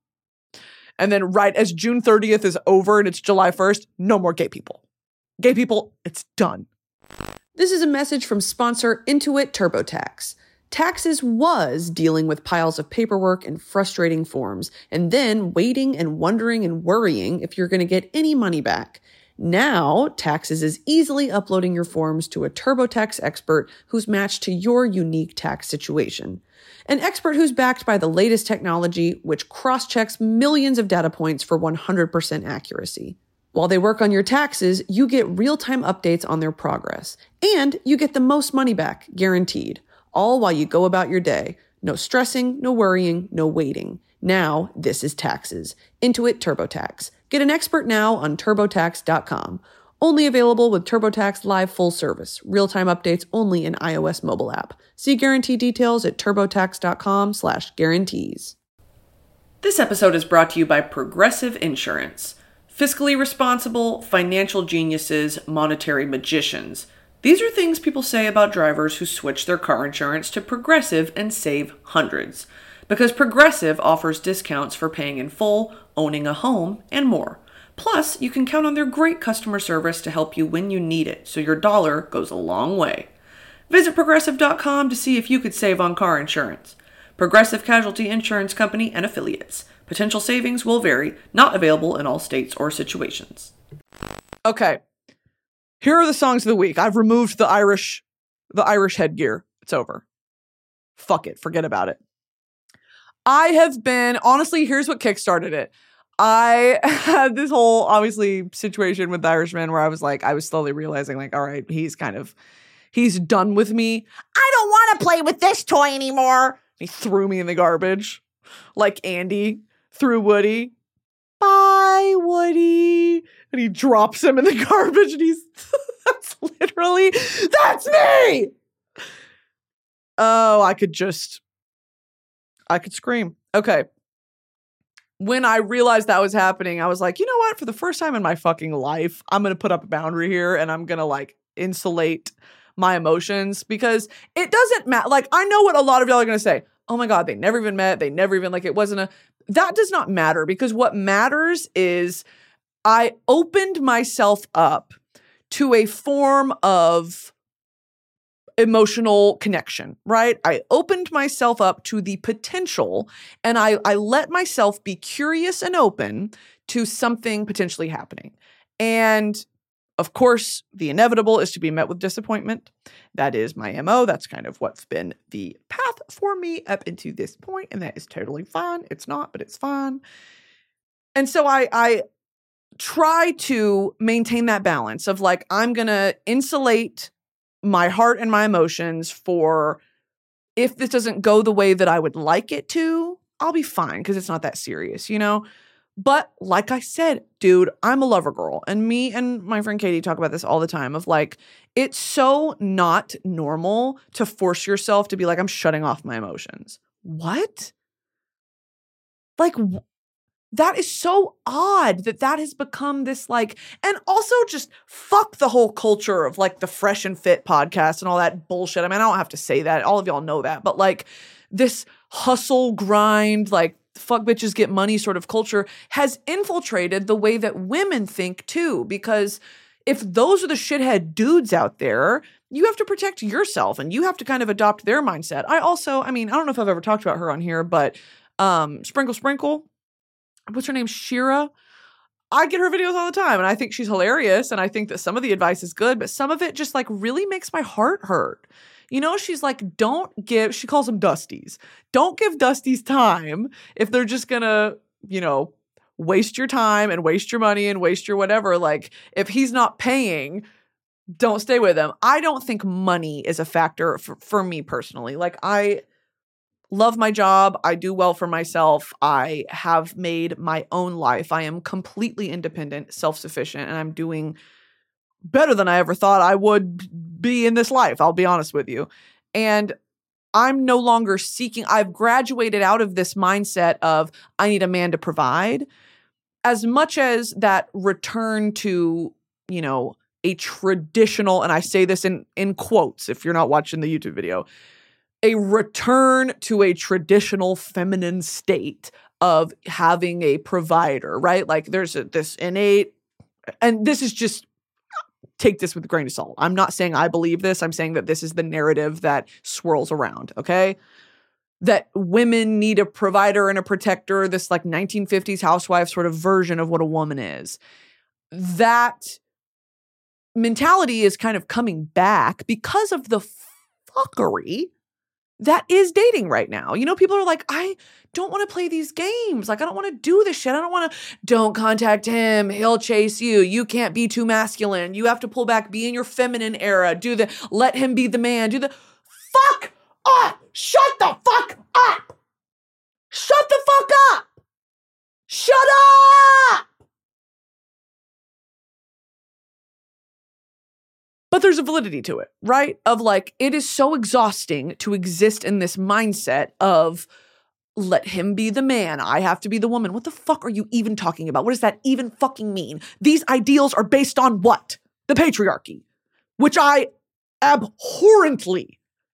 And then right as June 30th is over and it's July 1st, no more gay people. Gay people, it's done. This is a message from sponsor Intuit TurboTax. Taxes was dealing with piles of paperwork and frustrating forms, and then waiting and wondering and worrying if you're going to get any money back. Now, Taxes is easily uploading your forms to a TurboTax expert who's matched to your unique tax situation. An expert who's backed by the latest technology, which cross-checks millions of data points for 100% accuracy. While they work on your taxes, you get real-time updates on their progress, and you get the most money back, guaranteed. All while you go about your day. No stressing, no worrying, no waiting. Now, this is Taxes. Intuit TurboTax. Get an expert now on TurboTax.com. Only available with TurboTax Live full service. Real-time updates only in iOS mobile app. See guarantee details at TurboTax.com/guarantees. This episode is brought to you by Progressive Insurance. Fiscally responsible, financial geniuses, monetary magicians. These are things people say about drivers who switch their car insurance to Progressive and save hundreds. Because Progressive offers discounts for paying in full, owning a home, and more. Plus, you can count on their great customer service to help you when you need it, so your dollar goes a long way. Visit Progressive.com to see if you could save on car insurance. Progressive Casualty Insurance Company and Affiliates. Potential savings will vary, not available in all states or situations. Okay. Here are the songs of the week. I've removed the Irish headgear. It's over. Fuck it. Forget about it. I have been, honestly, here's what kickstarted it. I had this whole, obviously, situation with the Irishman where I was slowly realizing, like, all right, he's done with me. I don't want to play with this toy anymore. He threw me in the garbage. Like Andy threw Woody. Bye, Woody. And he drops him in the garbage and that's me. Oh, I could scream. Okay. When I realized that was happening, I was like, you know what? For the first time in my fucking life, I'm going to put up a boundary here and I'm going to like insulate my emotions because it doesn't matter. Like, I know what a lot of y'all are going to say. Oh my God, they never even met. They never even that does not matter because what matters is I opened myself up to a form of emotional connection, right? I opened myself up to the potential and I let myself be curious and open to something potentially happening. And of course, the inevitable is to be met with disappointment. That is my MO. That's kind of what's been the path for me up into this point, and that is totally fine. It's not, but it's fine. And so I try to maintain that balance of like, I'm going to insulate my heart and my emotions for if this doesn't go the way that I would like it to, I'll be fine because it's not that serious, you know? But like I said, dude, I'm a lover girl. And me and my friend Katie talk about this all the time of like, it's so not normal to force yourself to be like, I'm shutting off my emotions. What? Like, that is so odd that has become this like, and also just fuck the whole culture of like the Fresh and Fit podcast and all that bullshit. I mean, I don't have to say that. All of y'all know that, but like this hustle grind, like fuck bitches get money sort of culture has infiltrated the way that women think too, because if those are the shithead dudes out there, you have to protect yourself and you have to kind of adopt their mindset. I don't know if I've ever talked about her on here, but Sprinkle, what's her name? Shira. I get her videos all the time and I think she's hilarious. And I think that some of the advice is good, but some of it just like really makes my heart hurt. You know, she's like, she calls them Dusties. Don't give Dusties time if they're just gonna, you know, waste your time and waste your money and waste your whatever. Like, if he's not paying, don't stay with him. I don't think money is a factor for me personally. Like, I love my job. I do well for myself. I have made my own life. I am completely independent, self-sufficient, and I'm doing better than I ever thought I would be in this life. I'll be honest with you. And I'm no longer seeking, I've graduated out of this mindset of I need a man to provide. As much as that return to, you know, a traditional, and I say this in quotes if you're not watching the YouTube video, a return to a traditional feminine state of having a provider, right? Like there's this innate, and this is just, take this with a grain of salt. I'm not saying I believe this. I'm saying that this is the narrative that swirls around, okay? That women need a provider and a protector, this like 1950s housewife sort of version of what a woman is. That mentality is kind of coming back because of the fuckery that is dating right now. You know, people are like, I don't want to play these games. Like, I don't want to do this shit. I don't want to, don't contact him. He'll chase you. You can't be too masculine. You have to pull back, be in your feminine era. Let him be the man. Fuck up. Shut the fuck up. Shut the fuck up. Shut up. But there's a validity to it, right? Of like, it is so exhausting to exist in this mindset of let him be the man. I have to be the woman. What the fuck are you even talking about? What does that even fucking mean? These ideals are based on what? The patriarchy, which I abhorrently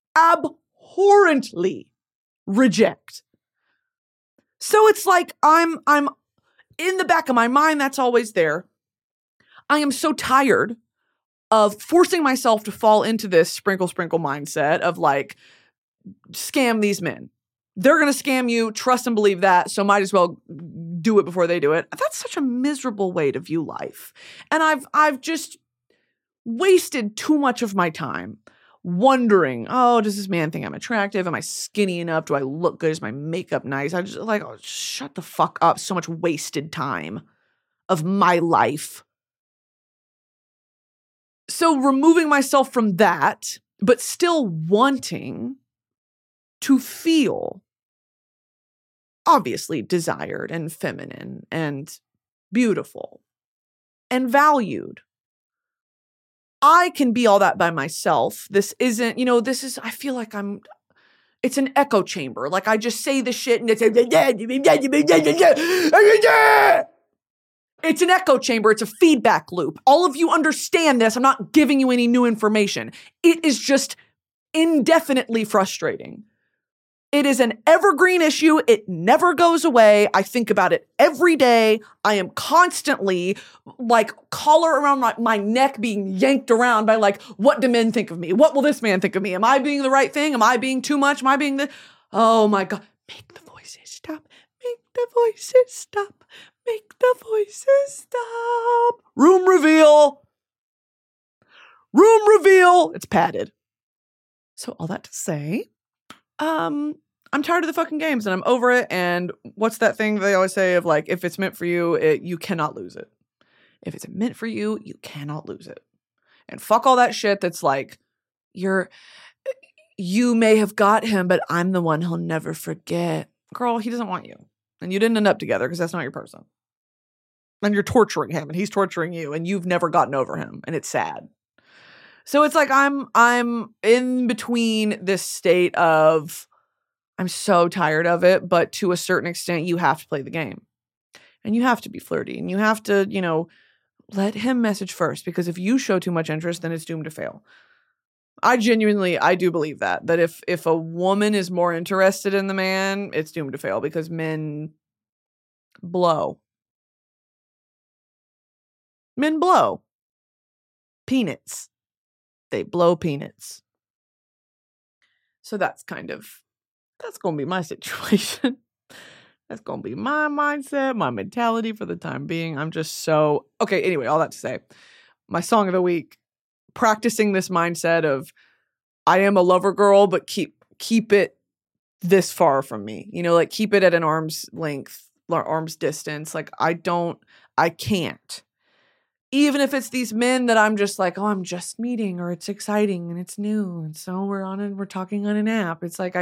reject. So it's like, I'm in the back of my mind, that's always there. I am so tired of forcing myself to fall into this sprinkle mindset of like, scam these men. They're going to scam you, trust and believe that, so might as well do it before they do it. That's such a miserable way to view life. And I've just wasted too much of my time wondering, oh, does this man think I'm attractive? Am I skinny enough? Do I look good? Is my makeup nice? I just like, oh, shut the fuck up. So much wasted time of my life. So removing myself from that, but still wanting to feel obviously desired and feminine and beautiful and valued. I can be all that by myself. This isn't, I feel like it's an echo chamber. Like I just say this shit and it's an echo chamber. It's a feedback loop. All of you understand this. I'm not giving you any new information. It is just indefinitely frustrating. It is an evergreen issue. It never goes away. I think about it every day. I am constantly like collar around my neck being yanked around by like, what do men think of me? What will this man think of me? Am I being the right thing? Am I being too much? Am I being oh my God. Make the voices stop. Make the voices stop. Make the voices stop. Room reveal. Room reveal. It's padded. So all that to say, I'm tired of the fucking games and I'm over it. And what's that thing they always say of like, if it's meant for you, you cannot lose it. If it's meant for you, you cannot lose it. And fuck all that shit that's like, you may have got him, but I'm the one he'll never forget. Girl, he doesn't want you. And you didn't end up together because that's not your person. And you're torturing him and he's torturing you and you've never gotten over him. And it's sad. So it's like I'm in between this state of I'm so tired of it, but to a certain extent, you have to play the game. And you have to be flirty and you have to, let him message first, because if you show too much interest, then it's doomed to fail. I do believe that if a woman is more interested in the man, it's doomed to fail, because men blow. Men blow peanuts. They blow peanuts. So that's going to be my situation. That's going to be my mindset, my mentality for the time being. I'm just so... Okay, anyway, all that to say, my song of the week, practicing this mindset of I am a lover girl, but keep it this far from me. Like keep it at an arm's length, arm's distance. Like I can't. Even if it's these men that I'm just like, oh, I'm just meeting, or it's exciting and it's new, and so we're talking on an app. It's like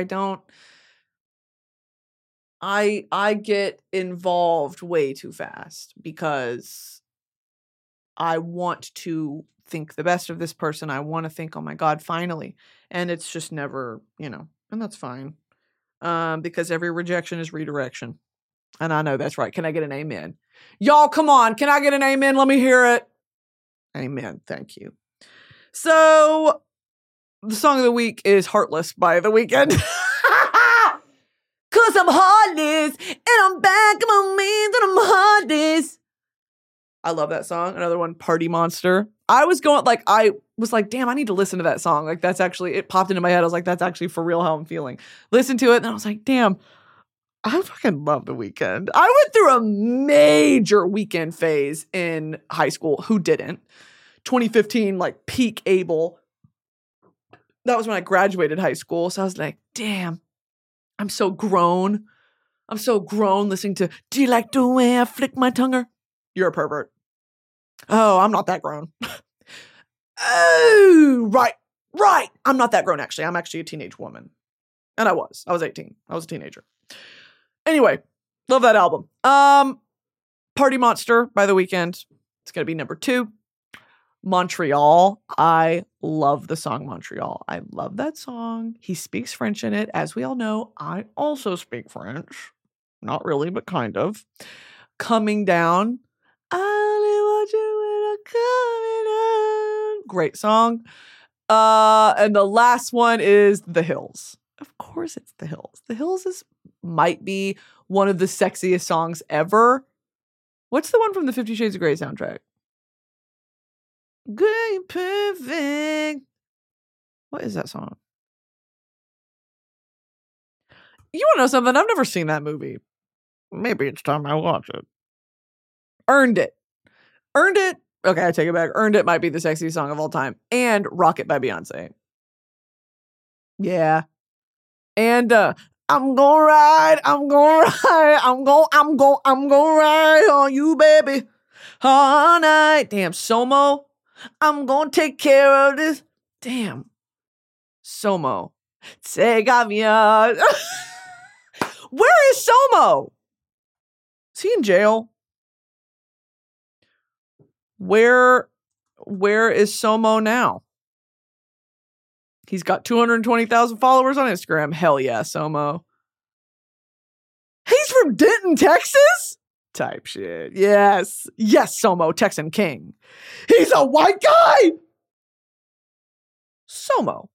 I get involved way too fast because I want to think the best of this person. I want to think, oh my God, finally. And it's just never, and that's fine. Because every rejection is redirection. And I know that's right. Can I get an amen? Y'all, come on. Can I get an amen? Let me hear it. Amen. Thank you. So the song of the week is Heartless by The Weeknd. Cause I'm heartless and I'm back in my means and I'm heartless. I love that song. Another one, Party Monster. I was like, damn, I need to listen to that song. Like that's actually, it popped into my head. I was like, that's actually for real how I'm feeling. Listen to it. And I was like, damn, I fucking love The Weeknd. I went through a major Weeknd phase in high school. Who didn't? 2015, like peak Abel. That was when I graduated high school. So I was like, damn, I'm so grown. I'm so grown listening to, do you like the way I flick my tongue? You're a pervert. Oh, I'm not that grown. Oh, right. I'm not that grown, actually. I'm actually a teenage woman. And I was 18. I was a teenager. Anyway, love that album. Party Monster by The Weeknd. It's going to be number 2. Montreal. I love the song Montreal. I love that song. He speaks French in it. As we all know, I also speak French. Not really, but kind of. Coming Down. I only want you when I'm coming down. Great song. And the last one is The Hills. Of course it's The Hills. The Hills might be one of the sexiest songs ever. What's the one from the 50 Shades of Grey soundtrack? Good, perfect. What is that song? You want to know something? I've never seen that movie. Maybe it's time I watch it. Earned It. Okay, I take it back. Earned It might be the sexiest song of all time. And Rocket by Beyonce. Yeah. And I'm gonna ride on you, baby, all night. Damn, Somo. I'm gonna take care of this. Damn. Somo. Take off your... Where is Somo? Is he in jail? Where is Somo now? He's got 220,000 followers on Instagram. Hell yeah, Somo. He's from Denton, Texas? Type shit. Yes, Somo, Texan King. He's a white guy! Somo.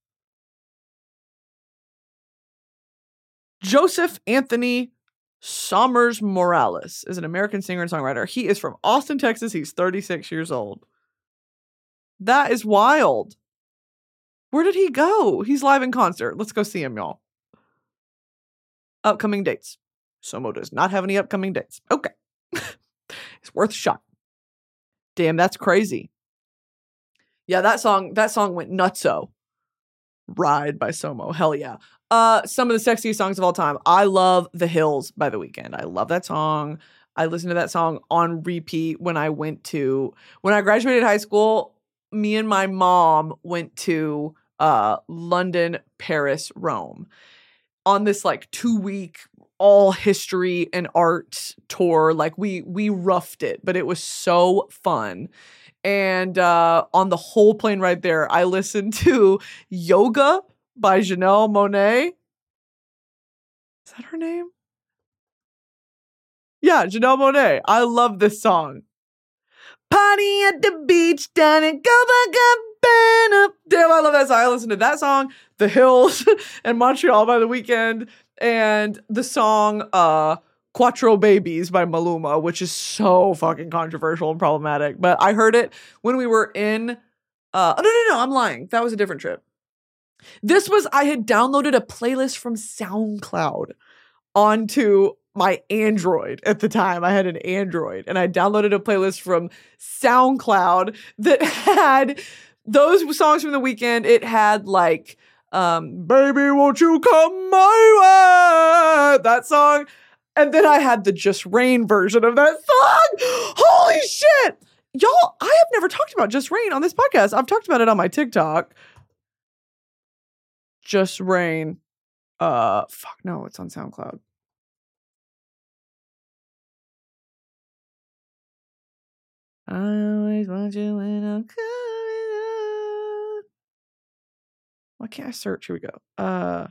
Joseph Anthony Somers Morales is an American singer and songwriter. He is from Austin, Texas. He's 36 years old. That is wild. Where did he go? He's live in concert. Let's go see him, y'all. Upcoming dates. Somo does not have any upcoming dates. Okay. It's worth a shot. Damn, that's crazy. Yeah, that song went nutso. Ride by Somo. Hell yeah. Some of the sexiest songs of all time. I love The Hills by The Weeknd. I love that song. I listened to that song on repeat when I graduated high school. Me and my mom went to London, Paris, Rome on this like 2-week all history and art tour. Like we roughed it, but it was so fun. And on the whole plane right there, I listened to Yoga by Janelle Monáe. Is that her name? Yeah, Janelle Monáe. I love this song. Party at the beach down in Copacabana. Damn, I love that song. I listened to that song, The Hills, and Montreal by The Weeknd, and the song Quattro Babies by Maluma, which is so fucking controversial and problematic. But I heard it when we were in... no, I'm lying. That was a different trip. I had downloaded a playlist from SoundCloud onto my Android at the time. I had an Android, and I downloaded a playlist from SoundCloud that had those songs from The Weeknd. It had like, Baby, Won't You Come My Way? That song. And then I had the Just Rain version of that song. Holy shit. Y'all, I have never talked about Just Rain on this podcast. I've talked about it on my TikTok. Just Rain. Fuck no, it's on SoundCloud. I always want you when I'm coming up. Why can't I search? Here we go.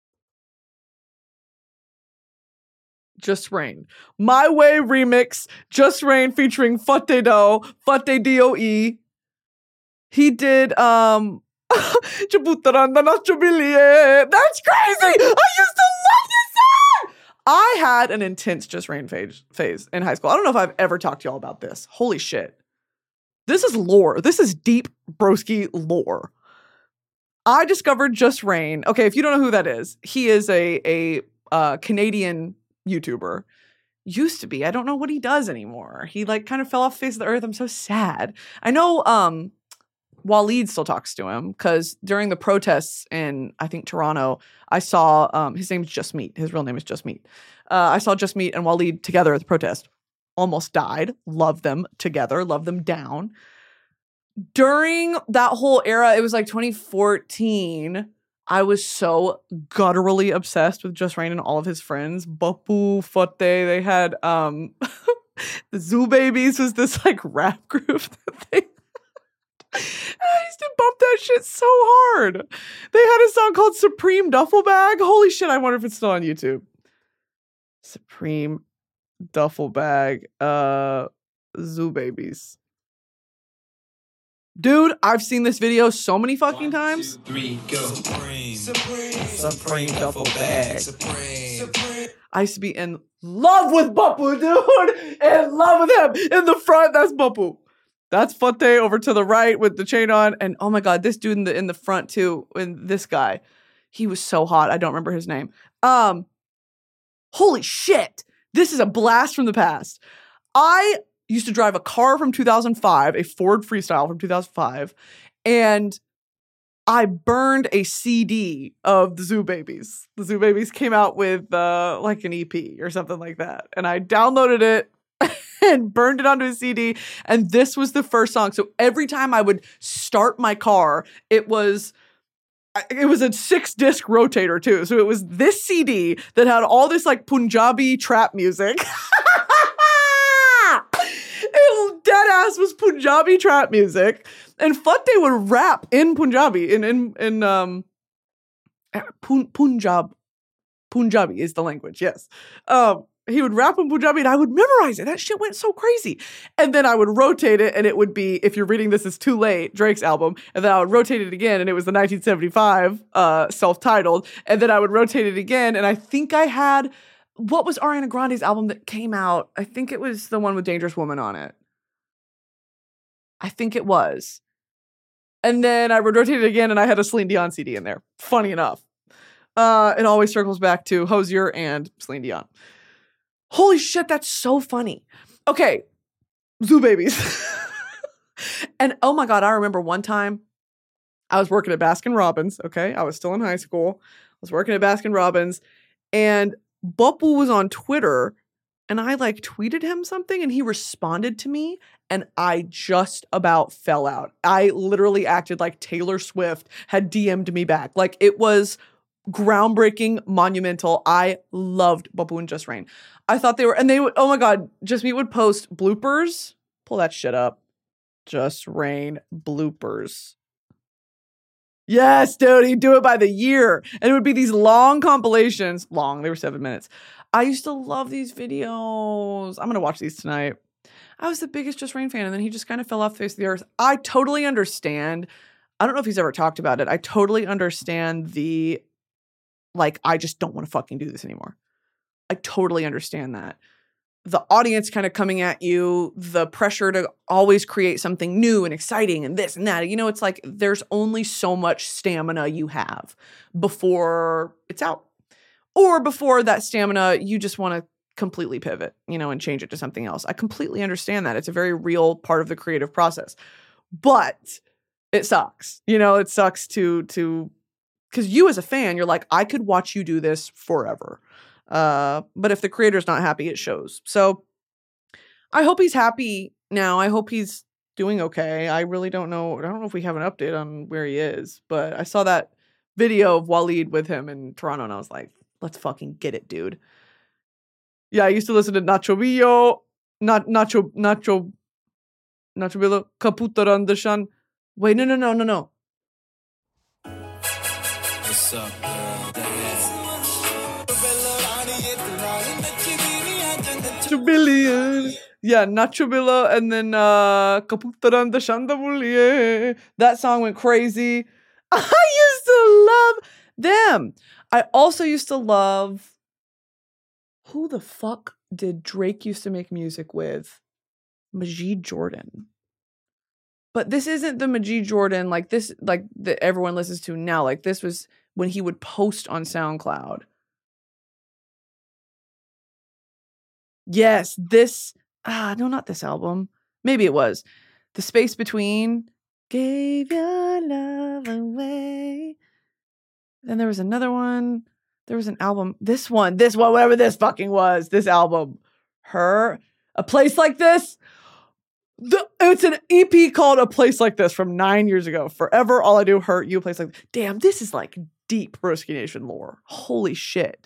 Just Rain. My Way remix. Just Rain featuring Fate Do. Fate D-O-E. He did, That's crazy! I used to love this song! I had an intense Just Rain phase in high school. I don't know if I've ever talked to y'all about this. Holy shit. This is lore. This is deep broski lore. I discovered Just Rain. Okay, if you don't know who that is, he is a Canadian YouTuber. Used to be. I don't know what he does anymore. He like kind of fell off the face of the earth. I'm so sad. I know Waleed still talks to him because during the protests in, I think, Toronto, I saw, his name's Just Meat. His real name is Just Meat. I saw Just Meat and Waleed together at the protest. Almost died. Love them together. Love them down. During that whole era, it was like 2014, I was so gutturally obsessed with Just Rain and all of his friends. Bapu, Fate, they had, the Zoo Babies was this like rap group that they I used to bump that shit so hard. They had a song called Supreme Duffel Bag. Holy shit, I wonder if it's still on YouTube. Supreme Duffel Bag. Zoo Babies. Dude, I've seen this video so many fucking times. 1, 2, 3, go. Supreme Duffel Bag. I used to be in love with Bapu, dude. In love with him. In the front, that's Bapu. That's Fate over to the right with the chain on. And oh my God, this dude in the front too. And this guy, he was so hot. I don't remember his name. Holy shit. This is a blast from the past. I used to drive a car from 2005, a Ford Freestyle from 2005. And I burned a CD of the Zoo Babies. The Zoo Babies came out with like an EP or something like that. And I downloaded it and burned it onto a CD. And this was the first song. So every time I would start my car, it was a 6-disc rotator too. So it was this CD that had all this like Punjabi trap music. It dead ass was Punjabi trap music. And Fate would rap in Punjabi. Punjabi is the language, yes. He would rap in Punjabi and I would memorize it. That shit went so crazy. And then I would rotate it and it would be, if you're reading this, It's Too Late, Drake's album. And then I would rotate it again and it was the 1975 self-titled. And then I would rotate it again and I think I had, what was Ariana Grande's album that came out? I think it was the one with Dangerous Woman on it. I think it was. And then I would rotate it again and I had a Celine Dion CD in there. Funny enough. It always circles back to Hozier and Celine Dion. Holy shit, that's so funny. Okay, Zoo Babies. And oh my God, I remember one time I was working at Baskin Robbins, okay? I was still in high school. I was working at Baskin Robbins and Bapu was on Twitter and I like tweeted him something and he responded to me and I just about fell out. I literally acted like Taylor Swift had DM'd me back. Like it was groundbreaking, monumental. I loved Bapu and Just Rain. I thought they were, and they would, oh my God, Just Meat would post bloopers. Pull that shit up. Just Rain bloopers. Yes, dude, he'd do it by the year. And it would be these long compilations. Long, they were 7 minutes. I used to love these videos. I'm going to watch these tonight. I was the biggest Just Rain fan, and then he just kind of fell off the face of the earth. I totally understand. I don't know if he's ever talked about it. I totally understand the, like, I just don't want to fucking do this anymore. I totally understand that. The audience kind of coming at you, the pressure to always create something new and exciting and this and that. You know, it's like there's only so much stamina you have before it's out. Or before that stamina, you just want to completely pivot, you know, and change it to something else. I completely understand that. It's a very real part of the creative process. But it sucks. You know, it sucks to because you as a fan, you're like, I could watch you do this forever. But if the creator's not happy, it shows. So I hope he's happy now. I hope he's doing okay. I really don't know. I don't know if we have an update on where he is, but I saw that video of Waleed with him in Toronto and I was like, let's fucking get it, dude. Yeah, I used to listen to Nacho Billo, Nacho Billo, Kaputarandashan. Wait, no. What's up, girl? Nacho Billion. Yeah, Nacho Billo and then Kaputarandashan Davulie. That song went crazy. I used to love them. I also used to love, who the fuck did Drake used to make music with? Majid Jordan. But this isn't the Majid Jordan like this, like that everyone listens to now. Like this was when he would post on SoundCloud. Yes, this, no, not this album. Maybe it was. The space between gave your love away. Then there was another one. There was an album. This one, whatever this fucking was, this album. A Place Like This. It's an EP called A Place Like This from 9 years ago. Forever, All I Do, Hurt You, A Place Like This. Damn, this is like deep Broski Nation lore. Holy shit.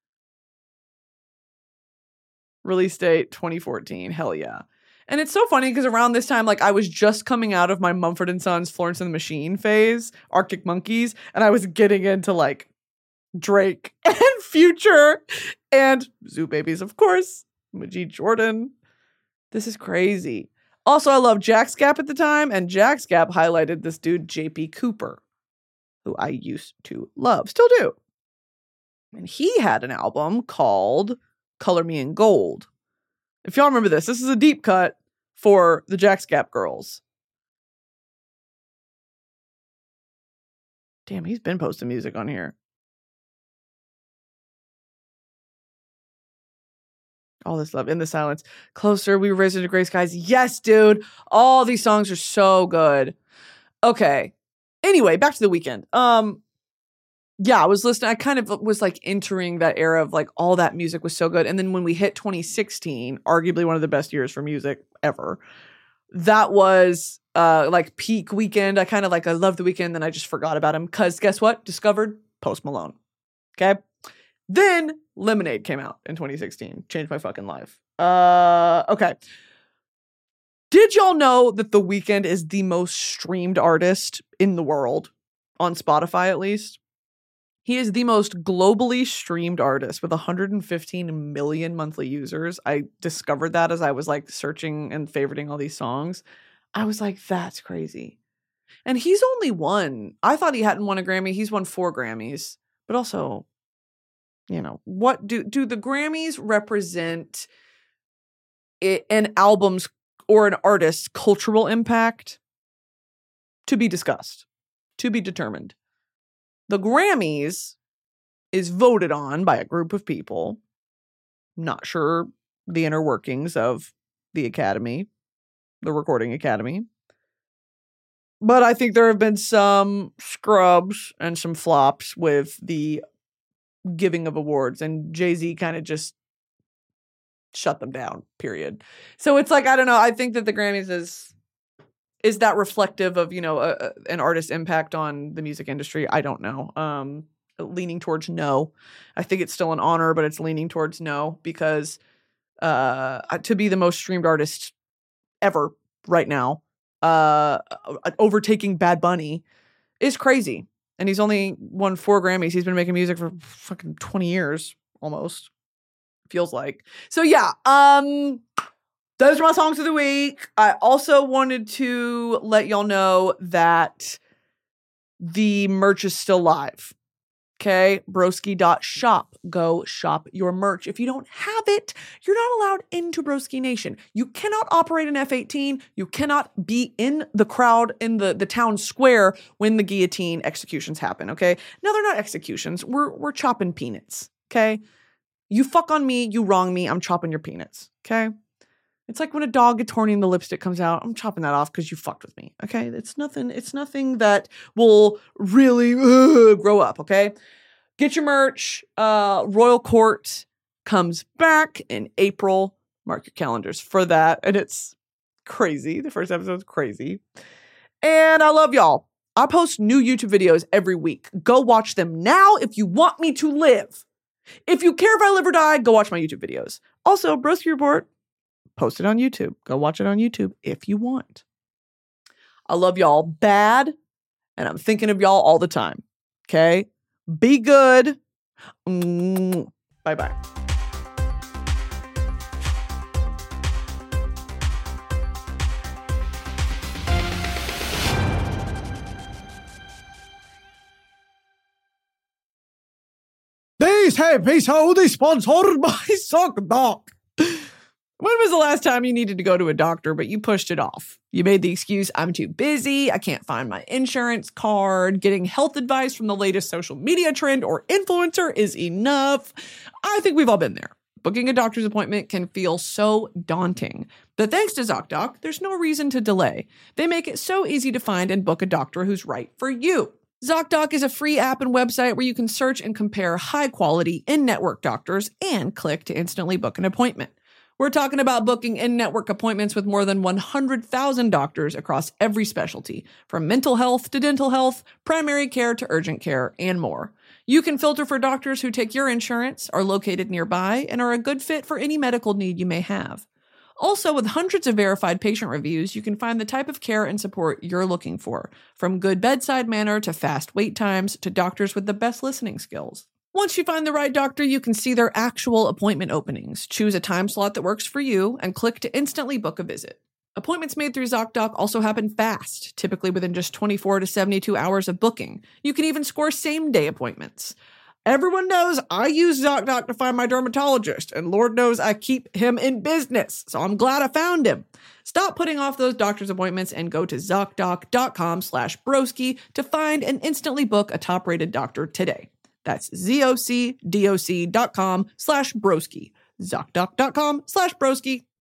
Release date 2014. Hell yeah. And it's so funny because around this time, like I was just coming out of my Mumford & Sons Florence and the Machine phase, Arctic Monkeys, and I was getting into like Drake and Future and Zoo Babies, of course, Majid Jordan. This is crazy. Also, I love Jack's Gap at the time, and Jack's Gap highlighted this dude, JP Cooper, who I used to love, still do. And he had an album called Color Me in Gold. If y'all remember this is a deep cut for the Jack's Gap girls. Damn, he's been posting music on here. All this love, In the Silence, Closer, We Were Raised Under Gray Skies. Yes, dude. All these songs are so good. Okay. Anyway, back to The Weeknd. Yeah, I was listening. I kind of was like entering that era of like all that music was so good. And then when we hit 2016, arguably one of the best years for music ever, that was like peak Weeknd. I loved The Weeknd, then I just forgot about him because guess what? Discovered Post Malone. Okay. Then Lemonade came out in 2016. Changed my fucking life. Okay. Did y'all know that The Weeknd is the most streamed artist in the world? On Spotify, at least. He is the most globally streamed artist with 115 million monthly users. I discovered that as I was like searching and favoriting all these songs. I was like, that's crazy. And he's only won. I thought he hadn't won a Grammy. He's won 4 Grammys. But also, you know, what do the Grammys represent an album's or an artist's cultural impact? To be discussed, to be determined. The Grammys is voted on by a group of people. Not sure the inner workings of the Academy, the Recording Academy. But I think there have been some scrubs and some flops with the giving of awards, and Jay-Z kind of just shut them down, period. So it's like, I don't know. I think that the Grammys is that reflective of, you know, an artist's impact on the music industry? I don't know. Leaning towards no. I think it's still an honor, but it's leaning towards no because to be the most streamed artist ever right now, overtaking Bad Bunny is crazy. And he's only won 4 Grammys. He's been making music for fucking 20 years almost. Feels like. So yeah, those are my songs of the week. I also wanted to let y'all know that the merch is still live. Okay, broski.shop. Go shop your merch. If you don't have it, you're not allowed into Broski Nation. You cannot operate an F-18. You cannot be in the crowd in the town square when the guillotine executions happen, okay? No, they're not executions. We're chopping peanuts, okay? You fuck on me, you wrong me, I'm chopping your peanuts, okay? It's like when a dog gets horny and the lipstick comes out. I'm chopping that off because you fucked with me, okay? It's nothing that will really grow up, okay? Get your merch. Royal Court comes back in April. Mark your calendars for that. And it's crazy. The first episode's crazy. And I love y'all. I post new YouTube videos every week. Go watch them now if you want me to live. If you care if I live or die, go watch my YouTube videos. Also, Broski Report, post it on YouTube. Go watch it on YouTube if you want. I love y'all bad, and I'm thinking of y'all all the time. Okay? Be good. Bye-bye. This episode is sponsored by ZocDoc. When was the last time you needed to go to a doctor, but you pushed it off? You made the excuse, I'm too busy, I can't find my insurance card, getting health advice from the latest social media trend or influencer is enough. I think we've all been there. Booking a doctor's appointment can feel so daunting. But thanks to ZocDoc, there's no reason to delay. They make it so easy to find and book a doctor who's right for you. ZocDoc is a free app and website where you can search and compare high-quality in-network doctors and click to instantly book an appointment. We're talking about booking in-network appointments with more than 100,000 doctors across every specialty, from mental health to dental health, primary care to urgent care, and more. You can filter for doctors who take your insurance, are located nearby, and are a good fit for any medical need you may have. Also, with hundreds of verified patient reviews, you can find the type of care and support you're looking for, from good bedside manner to fast wait times to doctors with the best listening skills. Once you find the right doctor, you can see their actual appointment openings, choose a time slot that works for you, and click to instantly book a visit. Appointments made through ZocDoc also happen fast, typically within just 24 to 72 hours of booking. You can even score same-day appointments. Everyone knows I use ZocDoc to find my dermatologist, and Lord knows I keep him in business, so I'm glad I found him. Stop putting off those doctor's appointments and go to ZocDoc.com/broski to find and instantly book a top-rated doctor today. That's ZocDoc.com/broski. ZocDoc.com/broski.